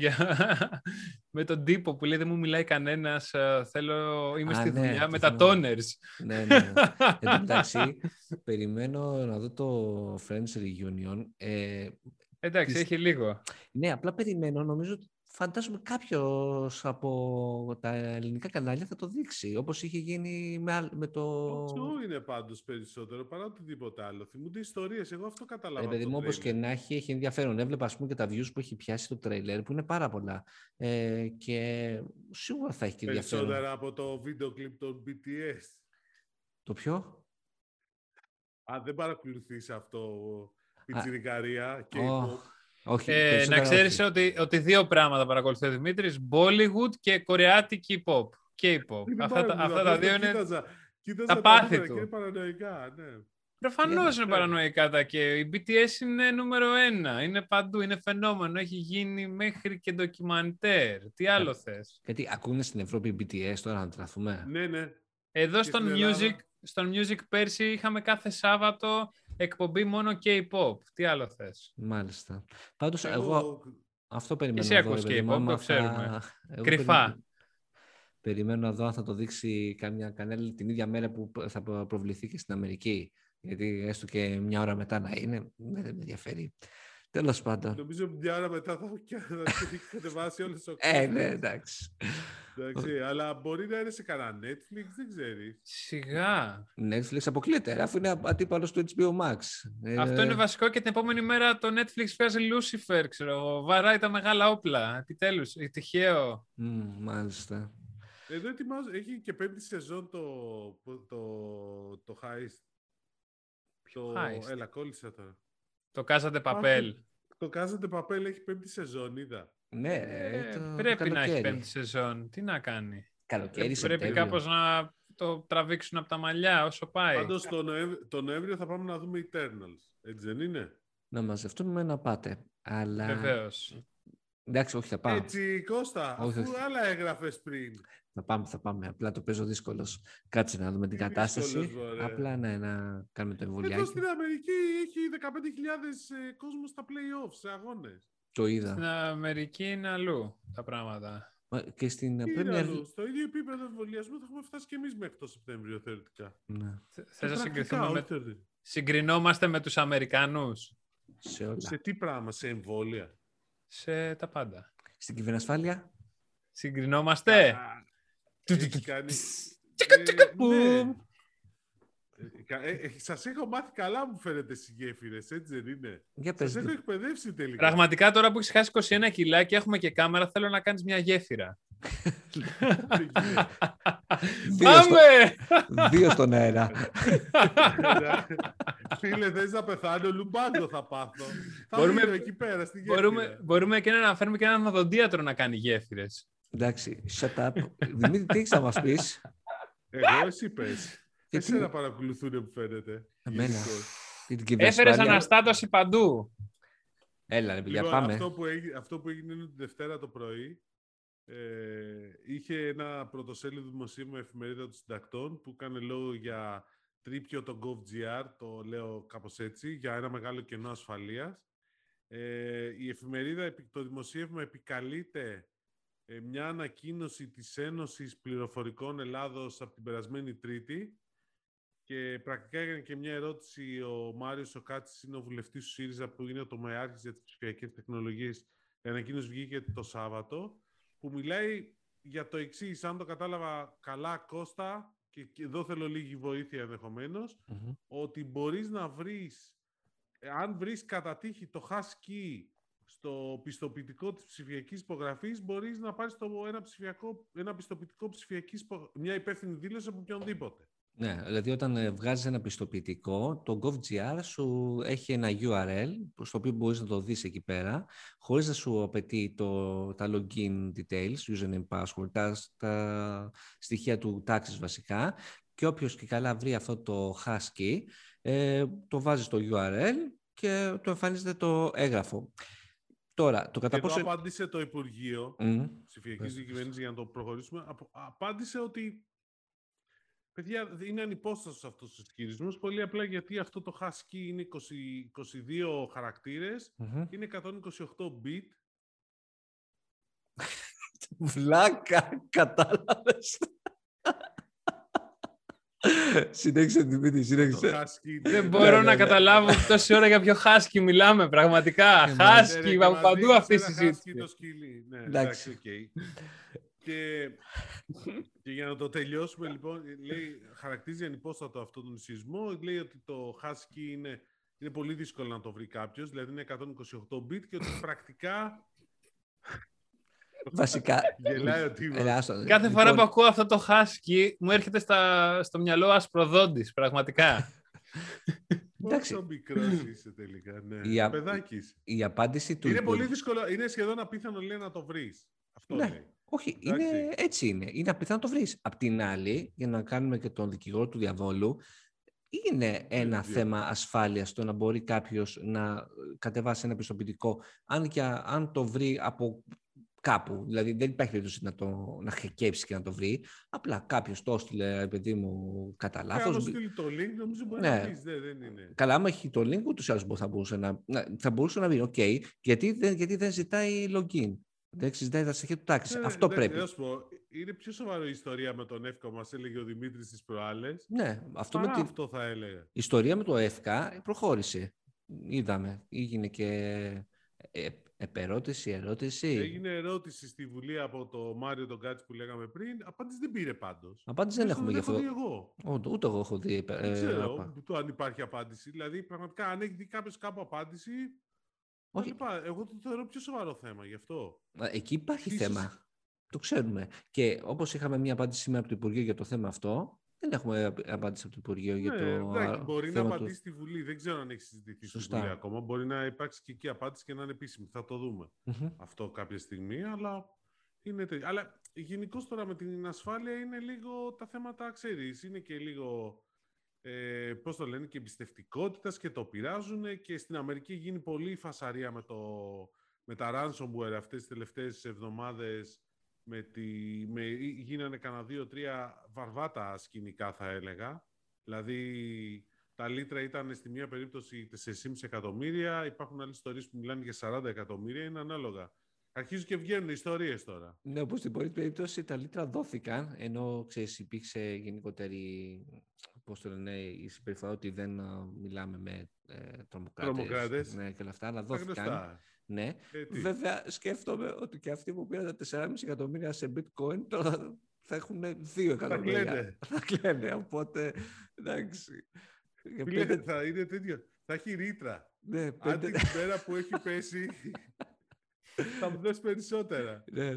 Speaker 2: με τον τύπο που λέει δεν μου μιλάει κανένας, είμαι στη δουλειά με τα toners.
Speaker 3: Ναι. Εν τω μεταξύ, περιμένω να δω το Friends Reunion.
Speaker 2: Εντάξει, έχει λίγο.
Speaker 3: Ναι, απλά περιμένω, νομίζω φαντάζομαι κάποιος από τα ελληνικά κανάλια θα το δείξει, όπως είχε γίνει με το...
Speaker 1: Αυτό είναι πάντως περισσότερο παρά οτιδήποτε άλλο. Θυμούνται ιστορίες, εγώ αυτό καταλάβα.
Speaker 3: Παιδί μου, όπως και να έχει ενδιαφέρον. Έβλεπα, ας πούμε, και τα views που έχει πιάσει το τρέιλερ, που είναι πάρα πολλά. Και σίγουρα θα έχει και ενδιαφέρον.
Speaker 1: Περισσότερα από το βίντεο κλιπ των BTS.
Speaker 3: Το ποιο?
Speaker 1: Δεν παρακολουθείς αυτό, πιτσιρικαρία και
Speaker 3: όχι,
Speaker 2: να ξέρεις ότι δύο πράγματα παρακολουθεί ο Δημήτρης, Bollywood και κορεάτικη pop. K-pop. Αυτά τα δύο είναι τα πάθη του.
Speaker 1: Είναι παρανοϊκά, ναι.
Speaker 2: Προφανώς είναι παρανοϊκά τα και οι BTS είναι νούμερο 1. Είναι παντού, είναι φαινόμενο. Έχει γίνει μέχρι και ντοκιμαντέρ. Τι άλλο θες?
Speaker 3: Γιατί ακούνε στην Ευρώπη BTS τώρα να τραθούμε.
Speaker 1: Ναι.
Speaker 2: Εδώ στον Music πέρσι είχαμε κάθε Σάββατο εκπομπή μόνο K-pop. Τι άλλο θες?
Speaker 3: Μάλιστα. Πάντως εγώ αυτό περιμένω.
Speaker 2: Εσύ ακούς K-pop, το ξέρουμε. Κρυφά.
Speaker 3: Περιμένω να δω αν θα το δείξει καμιά κανέλη την ίδια μέρα που θα προβληθεί και στην Αμερική. Γιατί έστω και μια ώρα μετά να είναι, δεν με ενδιαφέρει. Τέλος πάντων.
Speaker 1: Νομίζω μια ώρα μετά θα έχει κατεβάσει όλες τις
Speaker 3: ναι, εντάξει.
Speaker 1: Αλλά μπορεί να είναι σε κανένα Netflix, δεν ξέρει.
Speaker 2: Σιγά.
Speaker 3: Netflix αποκλείεται, αφού είναι αντίπαλος του HBO Max.
Speaker 2: Αυτό είναι βασικό και την επόμενη μέρα το Netflix βγάζει Lucifer, ξέρω. Βαράει τα μεγάλα όπλα. Επιτέλους, τυχαίο.
Speaker 3: Μάλιστα.
Speaker 1: Εδώ έχει και 5η σεζόν το Heist. Έλα, κόλλησα τώρα.
Speaker 2: Το Casa de Papel.
Speaker 1: Το Casa de Papel έχει 5η σεζόν, είδα.
Speaker 3: Ναι,
Speaker 2: πρέπει να έχει 5η σεζόν. Τι να κάνει.
Speaker 3: Καλοκαίρι,
Speaker 2: Πρέπει κάπως να το τραβήξουν από τα μαλλιά όσο πάει.
Speaker 1: Πάντως το Νοέμβριο θα πάμε να δούμε Eternals. Έτσι δεν είναι?
Speaker 3: Να μαζευτούμε να πάτε. Αλλά...
Speaker 2: Βεβαίως.
Speaker 3: Εντάξει, όχι, θα πάμε.
Speaker 1: Έτσι, Κώστα,
Speaker 3: Όχι,
Speaker 1: αφού
Speaker 3: όχι.
Speaker 1: άλλα έγραφες πριν.
Speaker 3: Θα πάμε. Απλά το παίζω δύσκολος. Κάτσε να δούμε την κατάσταση.
Speaker 1: Δύσκολος,
Speaker 3: Απλά ναι, να κάνουμε το
Speaker 1: Εδώ
Speaker 3: εμβολιάκι.
Speaker 1: στην Αμερική έχει 15.000 κόσμο στα play-offs, σε αγώνες.
Speaker 3: Το είδα.
Speaker 2: Στην Αμερική είναι αλλού τα πράγματα.
Speaker 3: Και στην
Speaker 1: Τι
Speaker 3: Premier...
Speaker 1: είναι αλλού, στο ίδιο επίπεδο εμβολιασμού θα έχουμε φτάσει και εμείς μέχρι το Σεπτέμβριο θεωρητικά.
Speaker 3: Ναι.
Speaker 2: Θες να συγκριθούμε
Speaker 1: όχι,
Speaker 2: συγκρινόμαστε με τους Αμερικανούς.
Speaker 3: Σε όλα.
Speaker 1: Σε τι πράγμα, σε εμβόλια?
Speaker 2: Σε τα πάντα.
Speaker 3: Στην κυβερνασφάλεια.
Speaker 2: Συγκρινόμαστε.
Speaker 1: Έχεις κάνει... Σας έχω μάθει καλά, μου φαίνεται, στις γέφυρες, έτσι δεν είναι?
Speaker 3: Για
Speaker 1: Σας
Speaker 3: πες.
Speaker 1: έχω εκπαιδεύσει τελικά.
Speaker 2: Πραγματικά τώρα που έχεις χάσει 21 κιλά και έχουμε και κάμερα, θέλω να κάνεις μια γέφυρα. Πάμε!
Speaker 3: 2 στον αέρα.
Speaker 1: Φίλε, θες να πεθάνω, λουμπάγκο θα πάθω. Θα
Speaker 2: Μπορούμε-
Speaker 1: μείνω εκεί πέρα στη γέφυρα.
Speaker 2: Μπορούμε και να φέρουμε και έναν οδοντίατρο να κάνει γέφυρες.
Speaker 3: Εντάξει, shut up. Δημήτρη, τι έχεις να μας πεις?
Speaker 1: Εγώ εσύ πες.
Speaker 3: Γιατί-
Speaker 1: Εσένα παρακολουθούν που φαίνεται.
Speaker 3: Εμένα.
Speaker 1: Γενικώς.
Speaker 3: Την
Speaker 2: Έφερες
Speaker 3: κυβερνασφάλεια.
Speaker 2: αναστάτωση παντού.
Speaker 3: Έλα, ρε παιδιά,
Speaker 1: Λοιπόν,
Speaker 3: πάμε.
Speaker 1: αυτό που έγινε είναι τη Δευτέρα το πρωί. Είχε ένα πρωτοσέλιδο δημοσίευμα εφημερίδα των συντακτών που έκανε λόγο για τρίπιο το GovGR, το λέω κάπως έτσι, για ένα μεγάλο κενό ασφαλείας. Η εφημερίδα, το δημοσίευμα επικαλείται μια ανακοίνωση της Ένωσης Πληροφορικών Ελλάδος από την περασμένη Τρίτη και πρακτικά έκανε και μια ερώτηση ο Μάριος Σοκάτσης, είναι ο βουλευτής του ΣΥΡΙΖΑ που είναι ο τομεάρχης για τις ψηφιακές τεχνολογίες. Η ανακοίνωση βγήκε το Σάββατο που μιλάει για το εξής, αν το κατάλαβα καλά, Κώστα, και εδώ θέλω λίγη βοήθεια ενδεχομένως, ότι μπορείς να βρεις, αν βρεις κατά τύχη το hash-key στο πιστοποιητικό της ψηφιακής υπογραφής, μπορείς να πάρεις ένα πιστοποιητικό ψηφιακής, μια υπεύθυνη δήλωση από οποιονδήποτε.
Speaker 3: Ναι, δηλαδή όταν βγάζεις ένα πιστοποιητικό, το GovGR σου έχει ένα URL στο οποίο μπορείς να το δεις εκεί πέρα, χωρίς να σου απαιτεί τα login details, username, password, τα στοιχεία του τάξης βασικά, και όποιος και καλά βρει αυτό το hash-key, το βάζει στο URL και το εμφανίζεται το έγγραφο. Τώρα, το κατά
Speaker 1: και
Speaker 3: πόσο...
Speaker 1: εδώ απάντησε το Υπουργείο Ψηφιακής Διακυβέρνησης, για να το προχωρήσουμε, απάντησε ότι παιδιά, είναι ανυπόστατος αυτός ο ισχυρισμός, πολύ απλά γιατί αυτό το hash-key είναι 22 χαρακτήρες, είναι 128 bit.
Speaker 3: Βλάκα, κατάλαβες. Συνέχισε, Δημήτρη, συνέχισε.
Speaker 2: Δεν μπορώ να καταλάβω τόση ώρα για ποιο χάσκι μιλάμε, πραγματικά. Χάσκι, από παντού αυτή η συζήτηση.
Speaker 1: Ναι, εντάξει, οκ. Και για να το τελειώσουμε, λοιπόν, λέει, χαρακτηρίζει ανυπόστατο αυτό τον σεισμό. Λέει ότι το hash-key είναι πολύ δύσκολο να το βρει κάποιος, δηλαδή είναι 128 bit και ότι πρακτικά...
Speaker 3: Βασικά.
Speaker 1: Γελάει ο τύπος.
Speaker 2: Κάθε φορά που ακούω αυτό το hash-key, μου έρχεται στο μυαλό Ασπροδόντης, πραγματικά.
Speaker 1: Πόσο μικρός είσαι τελικά, ναι. Παιδάκι είσαι.
Speaker 3: Η απάντηση του...
Speaker 1: Είναι πολύ δύσκολο, είναι σχεδόν απίθανο, λέει, να το βρεις. Αυτό λέει.
Speaker 3: Όχι, έτσι είναι. Είναι απίθανο να το βρεις. Απ' την άλλη, για να κάνουμε και τον δικηγόρο του διαβόλου, είναι ένα θέμα ασφάλειας το να μπορεί κάποιος να κατεβάσει ένα πιστοποιητικό, αν το βρει από κάπου. Δηλαδή, δεν υπάρχει περίπτωση να χεκέψει και να το βρει. Απλά κάποιος το έστειλε, παιδί μου, κατά λάθος.
Speaker 1: Αν στείλει το link, νομίζω μπορεί να βρεις. Δεν είναι.
Speaker 3: Καλά, άμα έχει το link, ούτως ή άλλως θα μπορούσε να βρει. Okay. Γιατί δεν ζητάει login. Δεν συζητάει τα στοιχεία του τάξη. Αυτό πρέπει.
Speaker 1: Να σου πω, είναι πιο σοβαρή η ιστορία με τον ΕΦΚΑ, μας έλεγε ο Δημήτρης στις προάλλες.
Speaker 3: Ναι, αυτό
Speaker 1: θα έλεγα.
Speaker 3: Η ιστορία με το ΕΦΚΑ προχώρησε. Είδαμε. Έγινε και ερώτηση.
Speaker 1: Έγινε ερώτηση στη Βουλή από το Μάριο τον Κάτση που λέγαμε πριν. Απάντηση δεν πήρε πάντως.
Speaker 3: Απάντηση δεν έχουμε γι' αυτό.
Speaker 1: Ούτε
Speaker 3: εγώ έχω δει.
Speaker 1: Δεν ξέρω αν υπάρχει απάντηση. Δηλαδή, πραγματικά, αν έχει δει κάποιος κάπου απάντηση. Όχι. Εγώ το θεωρώ πιο σοβαρό θέμα γι' αυτό.
Speaker 3: Εκεί υπάρχει θέμα. Το ξέρουμε. Και όπως είχαμε μια απάντηση σήμερα από το Υπουργείο για το θέμα αυτό, Δεν έχουμε απάντηση από το Υπουργείο για το
Speaker 1: εντάξει, μπορεί να
Speaker 3: θέμα
Speaker 1: απαντήσει στη Βουλή. Δεν ξέρω αν έχει συζητηθεί στη Βουλή ακόμα. Μπορεί να υπάρξει και εκεί απάντηση και να είναι επίσημη. Θα το δούμε αυτό κάποια στιγμή. Αλλά, αλλά γενικώς τώρα με την ασφάλεια είναι λίγο τα θέματα, ξέρεις. Είναι και λίγο, πώς το λένε, και εμπιστευτικότητας και το πειράζουν. Και στην Αμερική γίνει πολύ φασαρία με τα ransomware αυτές τις τελευταίες εβδομάδες. Γίνανε κανένα 2-3 βαρβάτα σκηνικά, θα έλεγα. Δηλαδή, τα λίτρα ήταν στη μία περίπτωση 4,5 εκατομμύρια, υπάρχουν άλλες ιστορίες που μιλάνε για 40 εκατομμύρια, είναι ανάλογα. Αρχίζουν και βγαίνουν ιστορίες τώρα.
Speaker 3: Ναι, όπως στην πρώτη περίπτωση τα λίτρα δόθηκαν, ενώ ξέρεις, υπήρξε γενικότερη, πώς το λένε, η συμπεριφορά ότι δεν μιλάμε με τρομοκράτες. Ναι, και όλα αυτά, αλλά δόθηκαν. Ναι. Βέβαια, σκέφτομαι ότι και αυτοί που πήραν τα 4,5 εκατομμύρια σε bitcoin τώρα θα έχουν 2 εκατομμύρια. Θα κλαίνε, οπότε εντάξει.
Speaker 1: Θα είναι τέτοιο. Θα έχει ρήτρα.
Speaker 3: Ναι,
Speaker 1: άντε την πέρα που έχει πέσει θα μου δώσει περισσότερα.
Speaker 3: Ναι,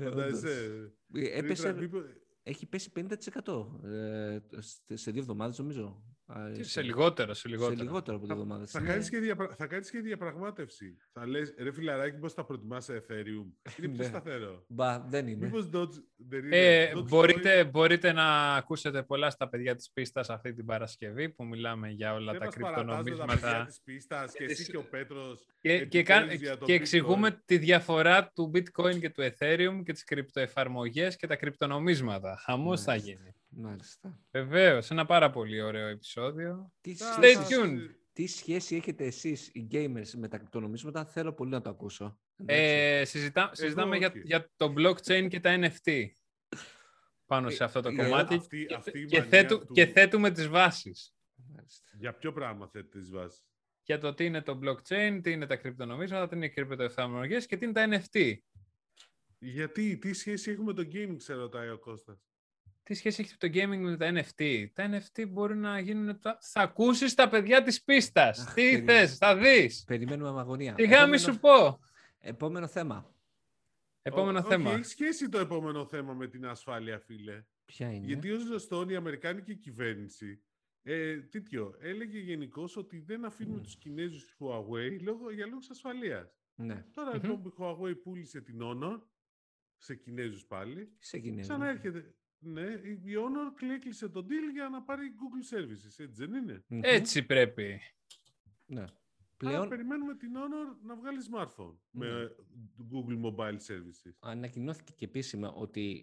Speaker 3: έχει πέσει 50% σε 2 εβδομάδες νομίζω.
Speaker 2: Σε λιγότερο.
Speaker 3: Σε λιγότερο από 2 εβδομάδες.
Speaker 1: Θα κάνεις και διαπραγμάτευση. Θα λες, ρε φιλαράκι, πώς θα προτιμάς Ethereum. Είναι πιο σταθερό.
Speaker 3: Μπα, δεν είναι.
Speaker 1: Μήπως δεν είναι.
Speaker 2: Μπορείτε να ακούσετε πολλά στα παιδιά της πίστας αυτή την Παρασκευή που μιλάμε για όλα τα κρυπτονομίσματα.
Speaker 1: Τα παιδιά της πίστας και εσύ και ο Πέτρος.
Speaker 2: Και εξηγούμε τη διαφορά του bitcoin και του Ethereum και τις κρυπτοεφαρμογές και τα κρυπτονομίσματα. Χαμός θα γίνει.
Speaker 3: Μάλιστα.
Speaker 2: Βεβαίως, ένα πάρα πολύ ωραίο επεισόδιο. Stay tuned.
Speaker 3: Τι σχέση έχετε εσείς οι gamers με τα κρυπτονομίσματα, θέλω πολύ να το ακούσω.
Speaker 2: Συζητάμε για το blockchain και τα NFT πάνω σε αυτό το κομμάτι και θέτουμε τις βάσεις.
Speaker 1: Για ποιο πράγμα θέτετε τις βάσεις?
Speaker 2: Για το τι είναι το blockchain, τι είναι τα κρυπτονομίσματα, τι είναι οι κρυπτοεφαρμογές και τι είναι τα NFT.
Speaker 1: Γιατί, τι σχέση έχουμε με το gaming, σε ρωτάει ο Κώστας.
Speaker 2: Τι σχέση έχει το gaming με τα NFT? Τα NFT μπορεί να γίνουν... Θα ακούσεις τα παιδιά της πίστας. Τι θες, θα δεις.
Speaker 3: Περιμένουμε με αγωνία.
Speaker 2: Τι γάμι σου πω.
Speaker 3: Επόμενο θέμα.
Speaker 1: Έχει σχέση το επόμενο θέμα με την ασφάλεια, φίλε.
Speaker 3: Ποια είναι?
Speaker 1: Γιατί ως γνωστόν η Αμερικάνικη κυβέρνηση έλεγε γενικώς ότι δεν αφήνουμε τους Κινέζους Huawei για λόγους ασφαλείας.
Speaker 3: Ναι.
Speaker 1: Τώρα λοιπόν που η Huawei πούλησε την Honor σε Κινέζους πάλι, ξαναέρχεται. Ναι, η Honor κλείσε τον deal για να πάρει Google Services, έτσι δεν είναι?
Speaker 2: Έτσι πρέπει.
Speaker 3: Ναι.
Speaker 1: Άρα περιμένουμε την Honor να βγάλει smartphone με Google Mobile Services.
Speaker 3: Ανακοινώθηκε και επίσημα ότι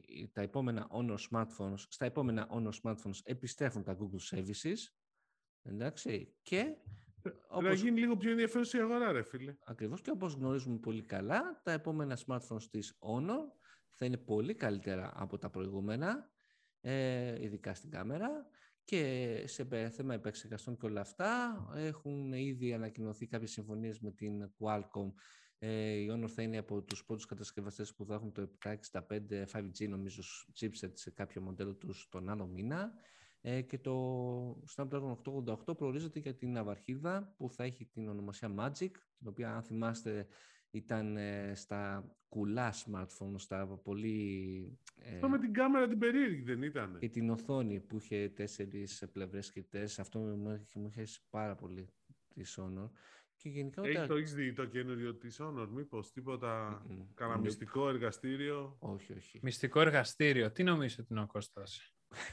Speaker 3: στα επόμενα Honor smartphones επιστρέφουν τα Google Services. Εντάξει. Και
Speaker 1: να γίνει λίγο πιο ενδιαφέρουσα η αγορά, ρε φίλε.
Speaker 3: Ακριβώς, και όπως γνωρίζουμε πολύ καλά, τα επόμενα smartphones της Honor θα είναι πολύ καλύτερα από τα προηγούμενα, ειδικά στην κάμερα, και σε θέμα επεξεργαστών και όλα αυτά. Έχουν ήδη ανακοινωθεί κάποιες συμφωνίες με την Qualcomm. Η Honor θα είναι από τους πρώτους κατασκευαστές που θα έχουν το 765 5G, νομίζω, chipset σε κάποιο μοντέλο τους τον άλλο μήνα. Και το Snapdragon 888 προορίζεται για την ναυαρχίδα που θα έχει την ονομασία Magic, την οποία, αν θυμάστε, ήταν στα κουλά smartphone, στα πολύ...
Speaker 1: Αυτό με την κάμερα την περίεργη δεν ήταν?
Speaker 3: Και την οθόνη που είχε 4 πλευρές κριτές. Αυτό μου είχε πάρα πολύ της Honor. Και γενικά
Speaker 1: έχεις δει το καινούριο της Honor, μήπως τίποτα, κανένα μυστικό εργαστήριο?
Speaker 3: Όχι.
Speaker 2: Μυστικό εργαστήριο, τι νομίζω ότι είναι ο Κώστας?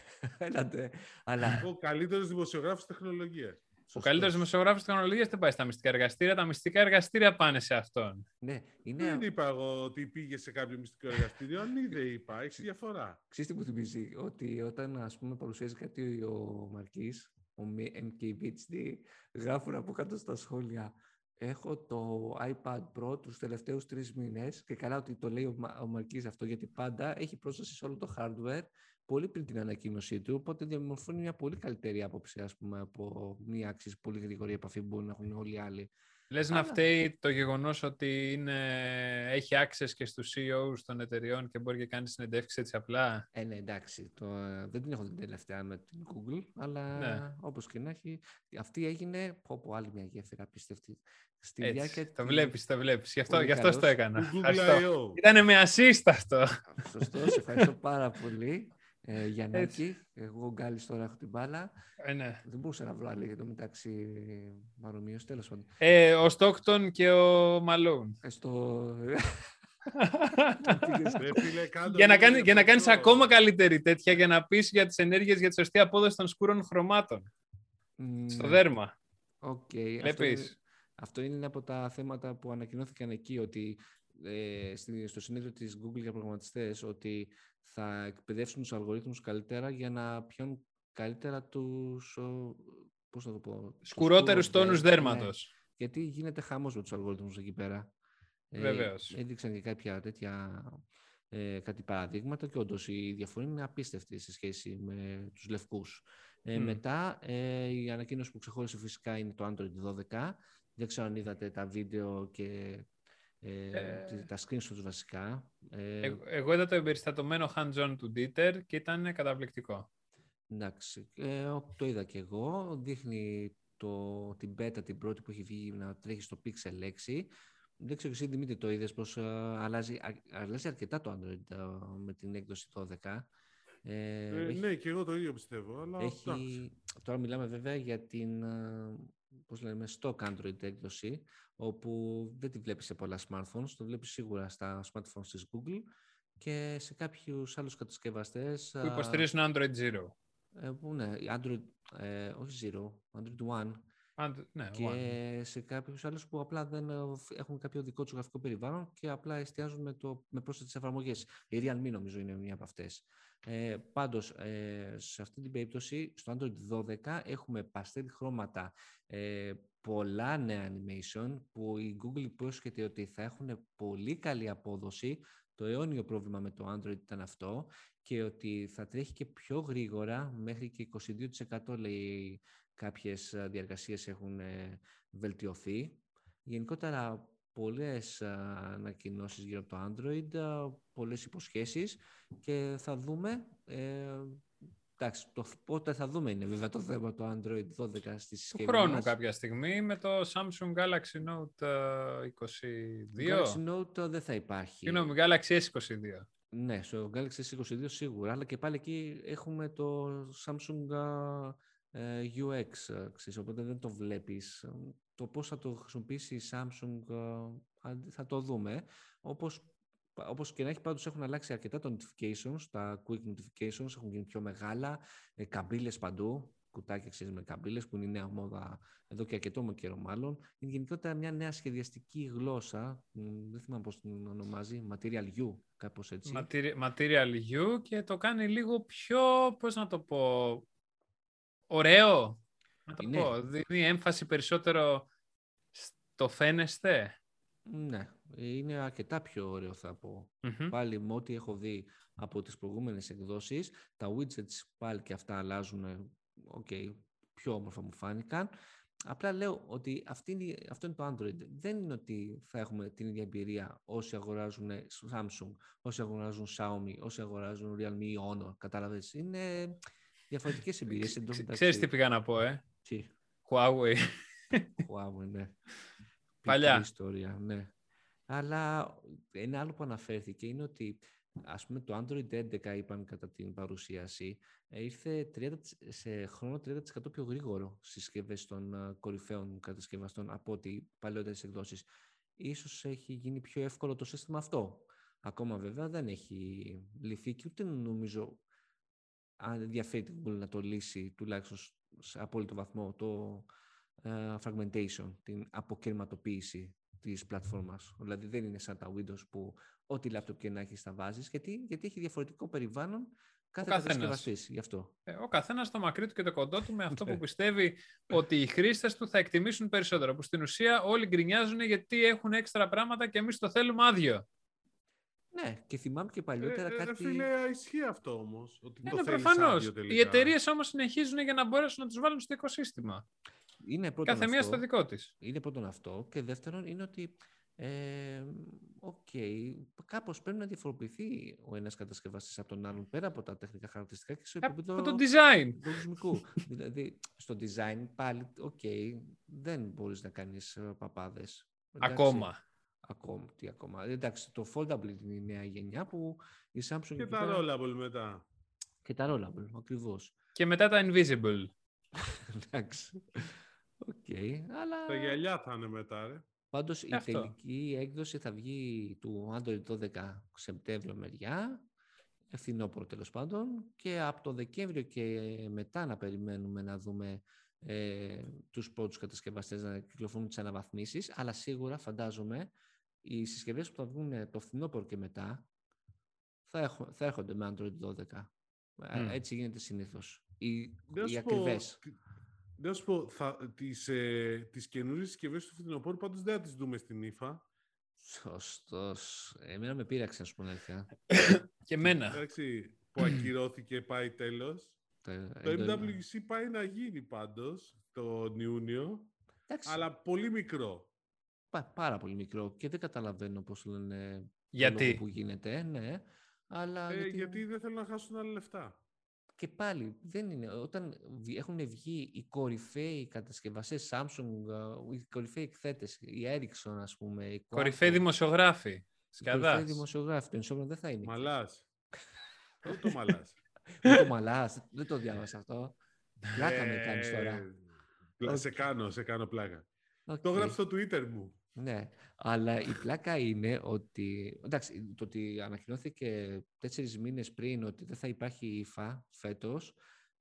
Speaker 3: Αλλά...
Speaker 1: Ο καλύτερος δημοσιογράφος τεχνολογίας.
Speaker 2: Ο καλύτερος δημοσιογράφος τεχνολογίας δεν πάει στα μυστικά εργαστήρια. Τα μυστικά εργαστήρια πάνε σε αυτόν.
Speaker 3: Ναι,
Speaker 1: δεν είπα εγώ ότι πήγε σε κάποιο μυστικό εργαστήριο. Αν είδε, είπα. Έχει διαφορά.
Speaker 3: Ξέρεις τι μου θυμίζει? Ότι όταν, ας πούμε, παρουσιάζει κάτι ο Μαρκής, ο MKBHD, γράφουν από κάτω στα σχόλια: έχω το iPad Pro τους τελευταίους 3 μήνες, και καλά ότι το λέει ο Μαρκής αυτό, γιατί πάντα έχει πρόσβαση σε όλο το hardware πολύ πριν την ανακοίνωσή του, οπότε διαμορφώνει μια πολύ καλύτερη άποψη, ας πούμε, από μια άξιση πολύ γρήγορη επαφή που μπορούν να έχουν όλοι οι άλλοι.
Speaker 2: Λες να φταίει το γεγονός ότι έχει access και στους CEOs των εταιριών και μπορεί και κάνει συνεντεύξεις έτσι απλά?
Speaker 3: Ναι, εντάξει. Δεν την έχω την τελευταία με την Google, αλλά όπως και να έχει, αυτή έγινε από άλλη μια γέφυρα απίστευτη.
Speaker 2: Στη διάρκεια... Το βλέπεις. Γι' αυτό το έκανα.
Speaker 1: Ήτανε
Speaker 2: με assist αυτό.
Speaker 3: Σωστό, σε ευχαριστώ πάρα πολύ. Γιαννάκη, εγώ Γκάλης τώρα έχω την μπάλα.
Speaker 2: Ναι.
Speaker 3: Δεν μπορούσα να βρω άλλη για το μεταξύ παρομοίως, τέλος πάντων.
Speaker 2: Ο Στόκτον και ο Μαλόν. Για να κάνεις ακόμα καλύτερη τέτοια, για να πεις για τις ενέργειες για τη σωστή απόδοση των σκούρων χρωμάτων. Στο δέρμα.
Speaker 3: Αυτό είναι ένα από τα θέματα που ανακοινώθηκαν εκεί, ότι στο συνέδριο της Google για προγραμματιστές, ότι θα εκπαιδεύσουν τους αλγορίθμους καλύτερα για να πιάνουν καλύτερα τους, πώς θα το πω,
Speaker 2: σκουρότερους τόνους δέρματος.
Speaker 3: Ναι, γιατί γίνεται χαμός με τους αλγορίθμους εκεί πέρα.
Speaker 2: Βεβαίως.
Speaker 3: Έδειξαν και κάποια τέτοια κάτι παραδείγματα και όντως η διαφορά είναι απίστευτη σε σχέση με τους λευκούς. Μετά η ανακοίνωση που ξεχώρισε φυσικά είναι το Android 12. Δεν ξέρω αν είδατε τα βίντεο και τα screenshots βασικά.
Speaker 2: Εγώ είδα το εμπεριστατωμένο hands-on του Dieter και ήταν καταπληκτικό.
Speaker 3: Εντάξει, το είδα και εγώ. Δείχνει την beta την πρώτη που έχει βγει να τρέχει στο Pixel 6. Δεν ξέρω εσύ Δημήτρη το είδες πως αλλάζει αρκετά το Android με την έκδοση 12.
Speaker 1: Ναι, και εγώ το ίδιο πιστεύω. Αλλά
Speaker 3: τώρα μιλάμε βέβαια για την stock Android έκδοση, όπου δεν τη βλέπεις σε πολλά smartphones, το βλέπεις σίγουρα στα smartphones της Google και σε κάποιους άλλους κατασκευαστές
Speaker 2: που υποστηρίζουν Android Zero.
Speaker 3: Ναι, Android, όχι Zero, Android One.
Speaker 2: Ναι,
Speaker 3: και
Speaker 2: One.
Speaker 3: Σε κάποιους άλλους που απλά δεν έχουν κάποιο δικό τους γραφικό περιβάλλον και απλά εστιάζουν με πρόσθετες εφαρμογές. Η Realme νομίζω είναι μία από αυτές. Πάντως, σε αυτή την περίπτωση, στο Android 12 έχουμε pastel χρώματα, πολλά νέα animation που η Google υπόσχεται ότι θα έχουν πολύ καλή απόδοση. Το αιώνιο πρόβλημα με το Android ήταν αυτό και ότι θα τρέχει και πιο γρήγορα, μέχρι και 22% λέει κάποιες διαργασίες έχουν βελτιωθεί. Γενικότερα πολλές ανακοινώσεις γύρω από το Android, πολλές υποσχέσεις και θα δούμε, εντάξει, πότε θα δούμε είναι βέβαια το θέμα το Android 12 στη συσκευή
Speaker 2: του χρόνου
Speaker 3: μας.
Speaker 2: κάποια στιγμή με το Samsung Galaxy Note 22.
Speaker 3: Galaxy Note δεν θα υπάρχει.
Speaker 2: Συγγνώμη, Galaxy S22.
Speaker 3: Ναι, στο Galaxy S22 σίγουρα, αλλά και πάλι εκεί έχουμε το Samsung UX, οπότε δεν το βλέπεις. Το πώς θα το χρησιμοποιήσει η Samsung θα το δούμε. Όπως και να έχει, πάντως έχουν αλλάξει αρκετά τα notifications, τα quick notifications έχουν γίνει πιο μεγάλα, καμπύλες παντού, κουτάκια ξέρεις με καμπύλες που είναι η νέα μόδα εδώ και αρκετό καιρό μάλλον. Είναι γενικότερα μια νέα σχεδιαστική γλώσσα, δεν θυμάμαι πώς την ονομάζει, Material U, κάπως έτσι.
Speaker 2: Material U και το κάνει λίγο πιο, πώς να το πω, ωραίο. Να το πω, δίνει έμφαση περισσότερο στο φαίνεστε.
Speaker 3: Ναι, είναι αρκετά πιο ωραίο θα πω. Πάλι με ό,τι έχω δει από τις προηγούμενες εκδόσεις, τα widgets πάλι και αυτά αλλάζουν, πιο όμορφα μου φάνηκαν. Απλά λέω ότι αυτό είναι το Android. Δεν είναι ότι θα έχουμε την ίδια εμπειρία όσοι αγοράζουν Samsung, όσοι αγοράζουν Xiaomi, όσοι αγοράζουν Realme ή Honor. Κατάλαβες, είναι διαφορετικές εμπειρίες.
Speaker 2: Ξέρεις τι πήγα να πω,
Speaker 3: Τι?
Speaker 2: Huawei.
Speaker 3: Huawei, ναι.
Speaker 2: Παλιά.
Speaker 3: Ιστορία, ναι. Αλλά ένα άλλο που αναφέρθηκε είναι ότι ας πούμε το Android 11 είπαν κατά την παρουσίαση ήρθε σε χρόνο 30% πιο γρήγορο στις συσκευές των κορυφαίων κατασκευαστών από ό,τι παλαιότερες εκδόσεις. Ίσως έχει γίνει πιο εύκολο το σύστημα αυτό. Ακόμα βέβαια δεν έχει λυθεί και ούτε νομίζω αν ενδιαφέρει την Google να το λύσει τουλάχιστον σε απόλυτο βαθμό το fragmentation, την αποκαιρματοποίηση της πλατφόρμας. Δηλαδή δεν είναι σαν τα Windows που ό,τι laptop και να έχεις τα βάζεις. Γιατί έχει διαφορετικό περιβάλλον κάθε κατασκευαστής. Γι' αυτό.
Speaker 2: Ο καθένας το μακρύ του και το κοντό του με αυτό που πιστεύει ότι οι χρήστες του θα εκτιμήσουν περισσότερο. Που στην ουσία όλοι γκρινιάζουν γιατί έχουν έξτρα πράγματα και εμείς το θέλουμε άδειο.
Speaker 3: Ναι, και θυμάμαι και παλιότερα κάτι...
Speaker 1: Φίλε, ισχύει αυτό όμως. Ότι το
Speaker 2: προφανώς. Οι εταιρείες όμως συνεχίζουν για να μπορέσουν να τους βάλουν στο οικοσύστημα. Κάθε μία στο δικό της.
Speaker 3: Είναι πρώτον αυτό. Και δεύτερον είναι ότι κάπως πρέπει να διαφοροποιηθεί ο ένας κατασκευαστής από τον άλλον πέρα από τα τεχνικά χαρακτηριστικά και σε επίπεδο
Speaker 2: από το design.
Speaker 3: Δηλαδή, στο design πάλι, δεν μπορείς να κάνεις παπάδες.
Speaker 2: Ακόμα.
Speaker 3: Τι ακόμα. Εντάξει, το foldable είναι η νέα γενιά που η Samsung...
Speaker 1: Και τα rollable μετά.
Speaker 3: Και τα rollable, ακριβώς.
Speaker 2: Και μετά τα invisible.
Speaker 3: Εντάξει. Οκ, αλλά...
Speaker 1: Τα γυαλιά θα είναι μετά, ρε.
Speaker 3: Πάντως η
Speaker 2: Αυτό.
Speaker 3: τελική έκδοση θα βγει του Android 12 Σεπτέμβριο μεριά, φθινόπωρο τέλος πάντων, και από το Δεκέμβριο και μετά να περιμένουμε να δούμε τους πρώτους κατασκευαστές να κυκλοφορούν τις αναβαθμίσεις, αλλά σίγουρα φαντάζομαι οι συσκευές που θα βγουν το φθινόπωρο και μετά θα έρχονται με Android 12. Έτσι γίνεται συνήθως. Οι ακριβές.
Speaker 1: Δεν σου πω, τις καινούριες συσκευές του φθινοπόρου πάντως δεν θα τις δούμε στην ύφα.
Speaker 3: Σωστός. Εμένα με πείραξε, να σου πω αλήθεια.
Speaker 2: Και εμένα.
Speaker 1: Εντάξει, που ακυρώθηκε, πάει τέλος. Το MWC πάει να γίνει πάντως τον Ιούνιο, αλλά πολύ μικρό.
Speaker 3: Πάρα πολύ μικρό και δεν καταλαβαίνω πώς λένε
Speaker 2: Γιατί?
Speaker 3: που γίνεται, ναι. Αλλά
Speaker 1: γιατί δεν θέλουν να χάσουν άλλα λεφτά.
Speaker 3: Και πάλι δεν είναι. Όταν έχουν βγει οι κορυφαίοι κατασκευαστές Samsung, οι κορυφαίοι εκθέτες, η Ericsson, ας πούμε. Η
Speaker 2: κορυφαίοι δημοσιογράφοι. Σκαδάς.
Speaker 3: Κορυφαίοι δημοσιογράφοι. Το ενσόμενο δεν θα είναι.
Speaker 1: Μαλάς. Ούτε το μαλάς.
Speaker 3: Ούτε το μαλάς. Δεν το διάβασα αυτό. Πλάκα με κάνεις τώρα.
Speaker 1: Σε κάνω πλάκα. Το έγραψα στο Twitter μου.
Speaker 3: Ναι, αλλά η πλάκα είναι ότι, εντάξει, το ότι ανακοινώθηκε 4 μήνες πριν ότι δεν θα υπάρχει ΙΦΑ φέτος,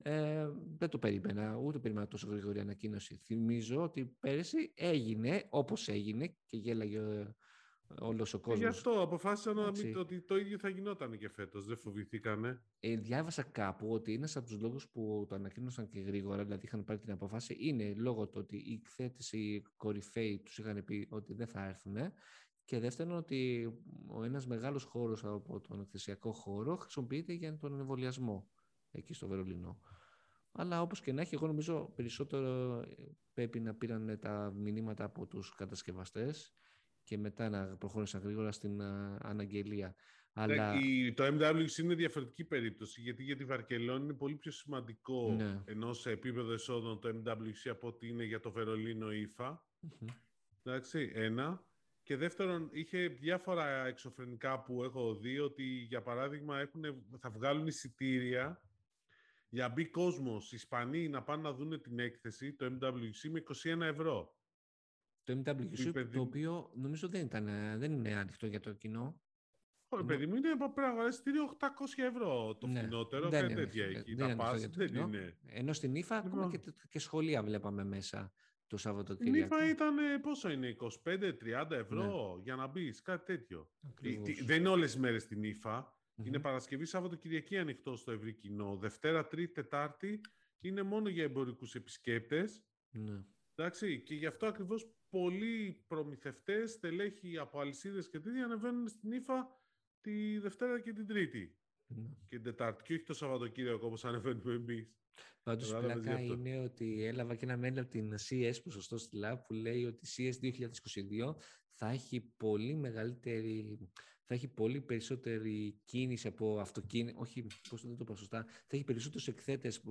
Speaker 3: δεν το περίμενα, ούτε περίμενα τόσο γρήγορη ανακοίνωση. Θυμίζω ότι πέρυσι έγινε όπως έγινε και γέλαγε όλος ο κόσμος.
Speaker 1: Γι' αυτό αποφάσισαν ότι το ίδιο θα γινόταν και φέτος, δεν φοβηθήκανε.
Speaker 3: Διάβασα κάπου ότι ένας από τους λόγους που το ανακοίνωσαν και γρήγορα, δηλαδή είχαν πάρει την απόφαση, είναι λόγω του ότι οι εκθέτες, οι κορυφαίοι τους είχαν πει ότι δεν θα έρθουν, και δεύτερον ότι ένας μεγάλος χώρος από τον εκθεσιακό χώρο χρησιμοποιείται για τον εμβολιασμό εκεί στο Βερολίνο. Αλλά όπως και να έχει, εγώ νομίζω περισσότερο πρέπει να πήραν τα μηνύματα από τους κατασκευαστές και μετά να προχώρησαν γρήγορα στην αναγγελία. Αλλά...
Speaker 1: Το MWC είναι διαφορετική περίπτωση, γιατί για τη Βαρκελόνη είναι πολύ πιο σημαντικό ενώ σε επίπεδο εσόδων το MWC από ότι είναι για το Βερολίνο ΙΦΑ. Εντάξει, ένα. Και δεύτερον, είχε διάφορα εξωφρενικά που έχω δει, ότι για παράδειγμα θα βγάλουν εισιτήρια για μπει κόσμος, Ισπανοί, να πάνε να δουν την έκθεση, το MWC, με 21 ευρώ.
Speaker 3: Το MWC, το οποίο νομίζω δεν είναι ανοιχτό για το κοινό.
Speaker 1: Όχι, παιδί μου, πρέπει να αγοράσει εισιτήριο 800 ευρώ το φθηνότερο, κάτι τέτοια εκεί. Να πας, δεν είναι.
Speaker 3: Ενώ στην ΙΦΑ ακόμα και σχολεία βλέπαμε μέσα το Σαββατοκύριακο.
Speaker 1: Στην ΙΦΑ ήταν, πόσο είναι, 25-30 ευρώ για να μπεις, κάτι τέτοιο. Δεν είναι όλες τις μέρες στην ΙΦΑ. Είναι Παρασκευή, Σάββατο, Κυριακή ανοιχτό στο ευρύ κοινό. Δευτέρα, Τρίτη, Τετάρτη είναι μόνο για εμπορικούς επισκέπτες. Εντάξει, και γι' αυτό ακριβώς πολλοί προμηθευτές, στελέχοι από αλυσίδες και τέτοια ανεβαίνουν στην ΙΦΑ τη Δευτέρα και την Τρίτη και την Τετάρτη, και όχι το Σαββατοκύριακο όπως ανεβαίνουμε εμείς.
Speaker 3: Πάντως η πλάκα είναι ότι έλαβα και ένα mail από την CS ποσοστό στη ΛΑΒ που λέει ότι η CS 2022 θα έχει πολύ μεγαλύτερη, θα έχει πολύ περισσότερη κίνηση από αυτοκίνητα, όχι, πώς δεν το πω σωστά, θα έχει περισσότερους εκθέτες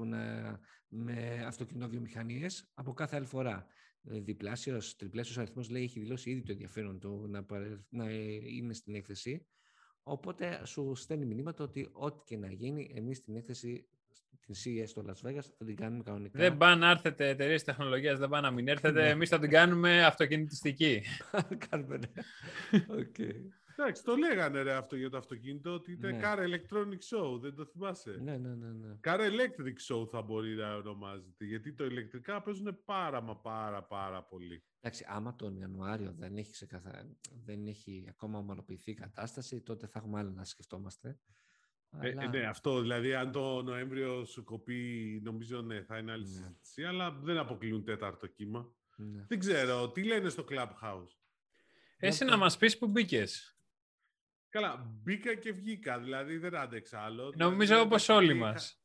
Speaker 3: με αυτοκινητοβιομηχανίες από κάθε άλλη φορά. Διπλάσιος, τριπλάσιος αριθμός, λέει, έχει δηλώσει ήδη το ενδιαφέρον του να είναι στην έκθεση. Οπότε σου στέλνει μηνύματα ότι ό,τι και να γίνει, εμείς στην έκθεση, την CES στο Las Vegas, θα την κάνουμε κανονικά.
Speaker 2: Δεν πάνε να έρθετε εταιρείες τεχνολογίας, δεν πάνε να μην έρθετε. Εμείς θα την κάνουμε αυτοκινητιστική.
Speaker 3: Κάνουμε, ναι.
Speaker 1: Εντάξει, το λέγανε ρε αυτό για το αυτοκίνητο, ότι ήταν Car Electronic Show, δεν το θυμάσαι.
Speaker 3: Ναι.
Speaker 1: Car Electric Show θα μπορεί να ονομάζεται, γιατί το ηλεκτρικά παίζουν πάρα πολύ.
Speaker 3: Εντάξει, άμα τον Ιανουάριο δεν έχει ακόμα ομαλοποιηθεί η κατάσταση, τότε θα έχουμε άλλα να σκεφτόμαστε.
Speaker 1: Ναι, αυτό, δηλαδή αν το Νοέμβριο σου κοπεί, νομίζω θα είναι άλλη συζήτηση, αλλά δεν αποκλείουν τέταρτο κύμα. Δεν ξέρω, τι λένε στο Clubhouse.
Speaker 2: Εσύ να μας πεις που μπήκες.
Speaker 1: Καλά, μπήκα και βγήκα, δηλαδή δεν άντεξα άλλο.
Speaker 2: Νομίζω
Speaker 1: δηλαδή,
Speaker 2: όπως όλοι μας.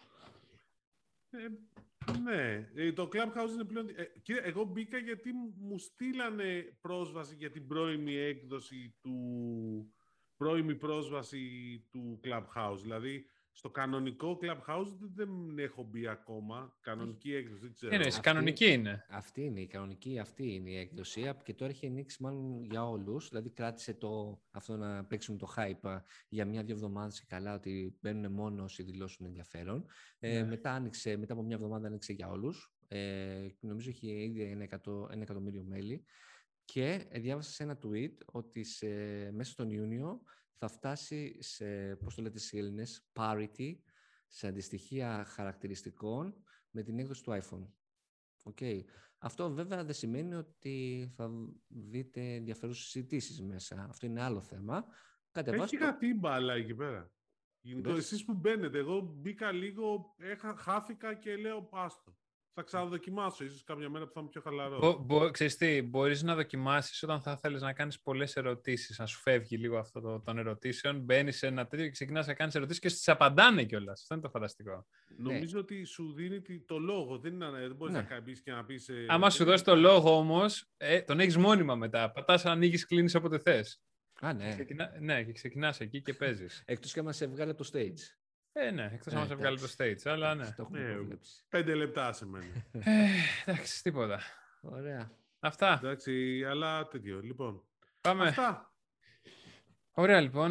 Speaker 1: Ναι, το Clubhouse είναι πλέον... Κύριε, εγώ μπήκα γιατί μου στείλανε πρόσβαση για την πρώιμη έκδοση πρώιμη πρόσβαση του Clubhouse. Δηλαδή, Στο κανονικό Clubhouse δεν έχω μπει ακόμα. Κανονική έκδοση, δεν ξέρω.
Speaker 2: Είναι, κανονική είναι.
Speaker 3: Αυτή είναι η κανονική, αυτή είναι η έκδοση και τώρα έχει ανοίξει μάλλον για όλους. Δηλαδή κράτησε αυτό να παίξουν το hype για 1-2 εβδομάδες και καλά ότι μπαίνουν μόνο όσοι δηλώσουν ενδιαφέρον. Μετά από 1 εβδομάδα άνοιξε για όλους. Νομίζω έχει ήδη 1 εκατομμύριο μέλη. Και διάβασα σε ένα tweet ότι μέσα στον Ιούνιο θα φτάσει σε, πώς το λέτε στις Έλληνες, parity, σε αντιστοιχεία χαρακτηριστικών με την έκδοση του iPhone. Okay. Αυτό βέβαια δεν σημαίνει ότι θα δείτε ενδιαφέρουσες συζητήσεις μέσα. Αυτό είναι άλλο θέμα.
Speaker 1: Έχει κάτι μπάλα εκεί πέρα. Εσείς που μπαίνετε, εγώ μπήκα λίγο, χάθηκα και λέω πάστο. Θα ξαναδοκιμάσω, ίσως κάποια μέρα που θα είμαι πιο χαλαρό.
Speaker 2: Ξέρεις τι, μπορείς να δοκιμάσεις όταν θα θέλεις να κάνεις πολλές ερωτήσεις, να σου φεύγει λίγο αυτό των ερωτήσεων, μπαίνεις σε ένα τέτοιο και ξεκινάς να κάνεις ερωτήσεις και στις απαντάνε κιόλας. Αυτό είναι το φανταστικό.
Speaker 1: Νομίζω ότι σου δίνει το λόγο, δεν μπορείς να μπεις και να πεις...
Speaker 2: Άμα σου δώσει το λόγο όμως, τον έχεις μόνιμα μετά. Πατάς, ανοίγεις, κλείνεις όποτε θες.
Speaker 3: Ναι.
Speaker 2: Και ξεκινάς εκεί και παίζεις.
Speaker 3: Εκτός και άμα σε βγάλε το stage.
Speaker 2: Ναι, εκτός άμα σε βγάλει το stage, αλλά ναι.
Speaker 1: 5 λεπτά σε μένα.
Speaker 2: Εντάξει, τίποτα.
Speaker 3: Ωραία.
Speaker 2: Αυτά.
Speaker 1: Εντάξει, αλλά τέτοιο. Λοιπόν,
Speaker 2: πάμε.
Speaker 1: Αυτά.
Speaker 2: Ωραία, λοιπόν.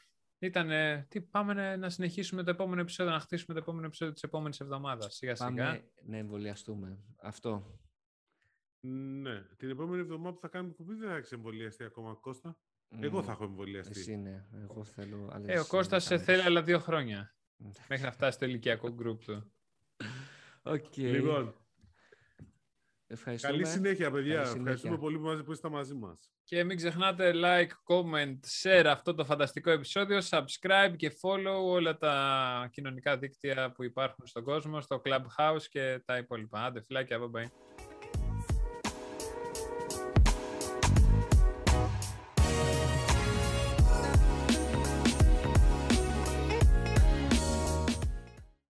Speaker 2: Πάμε να συνεχίσουμε το επόμενο επεισόδιο, να χτίσουμε το επόμενο επεισόδιο της επόμενης εβδομάδας. Σιγά-σιγά.
Speaker 3: Πάμε να εμβολιαστούμε. Αυτό.
Speaker 1: Ναι. Την επόμενη εβδομάδα που θα κάνουμε κουμπί δεν θα έχεις εμβολιαστεί ακόμα, Κώστα. Εγώ θα έχω εμβολιαστεί.
Speaker 3: Εσύ ναι. Εγώ θέλω...
Speaker 2: Ο Κώστας σε θέλει άλλα 2 χρόνια. Μέχρι να φτάσει στο ηλικιακό γκρουπ του.
Speaker 1: Λοιπόν,
Speaker 3: ευχαριστούμε.
Speaker 1: καλή συνέχεια, παιδιά. Ευχαριστούμε πολύ που είστε μαζί μας.
Speaker 2: Και μην ξεχνάτε like, comment, share αυτό το φανταστικό επεισόδιο, subscribe και follow όλα τα κοινωνικά δίκτυα που υπάρχουν στον κόσμο, στο Clubhouse και τα υπόλοιπα. Άντε, φιλάκια, bye bye.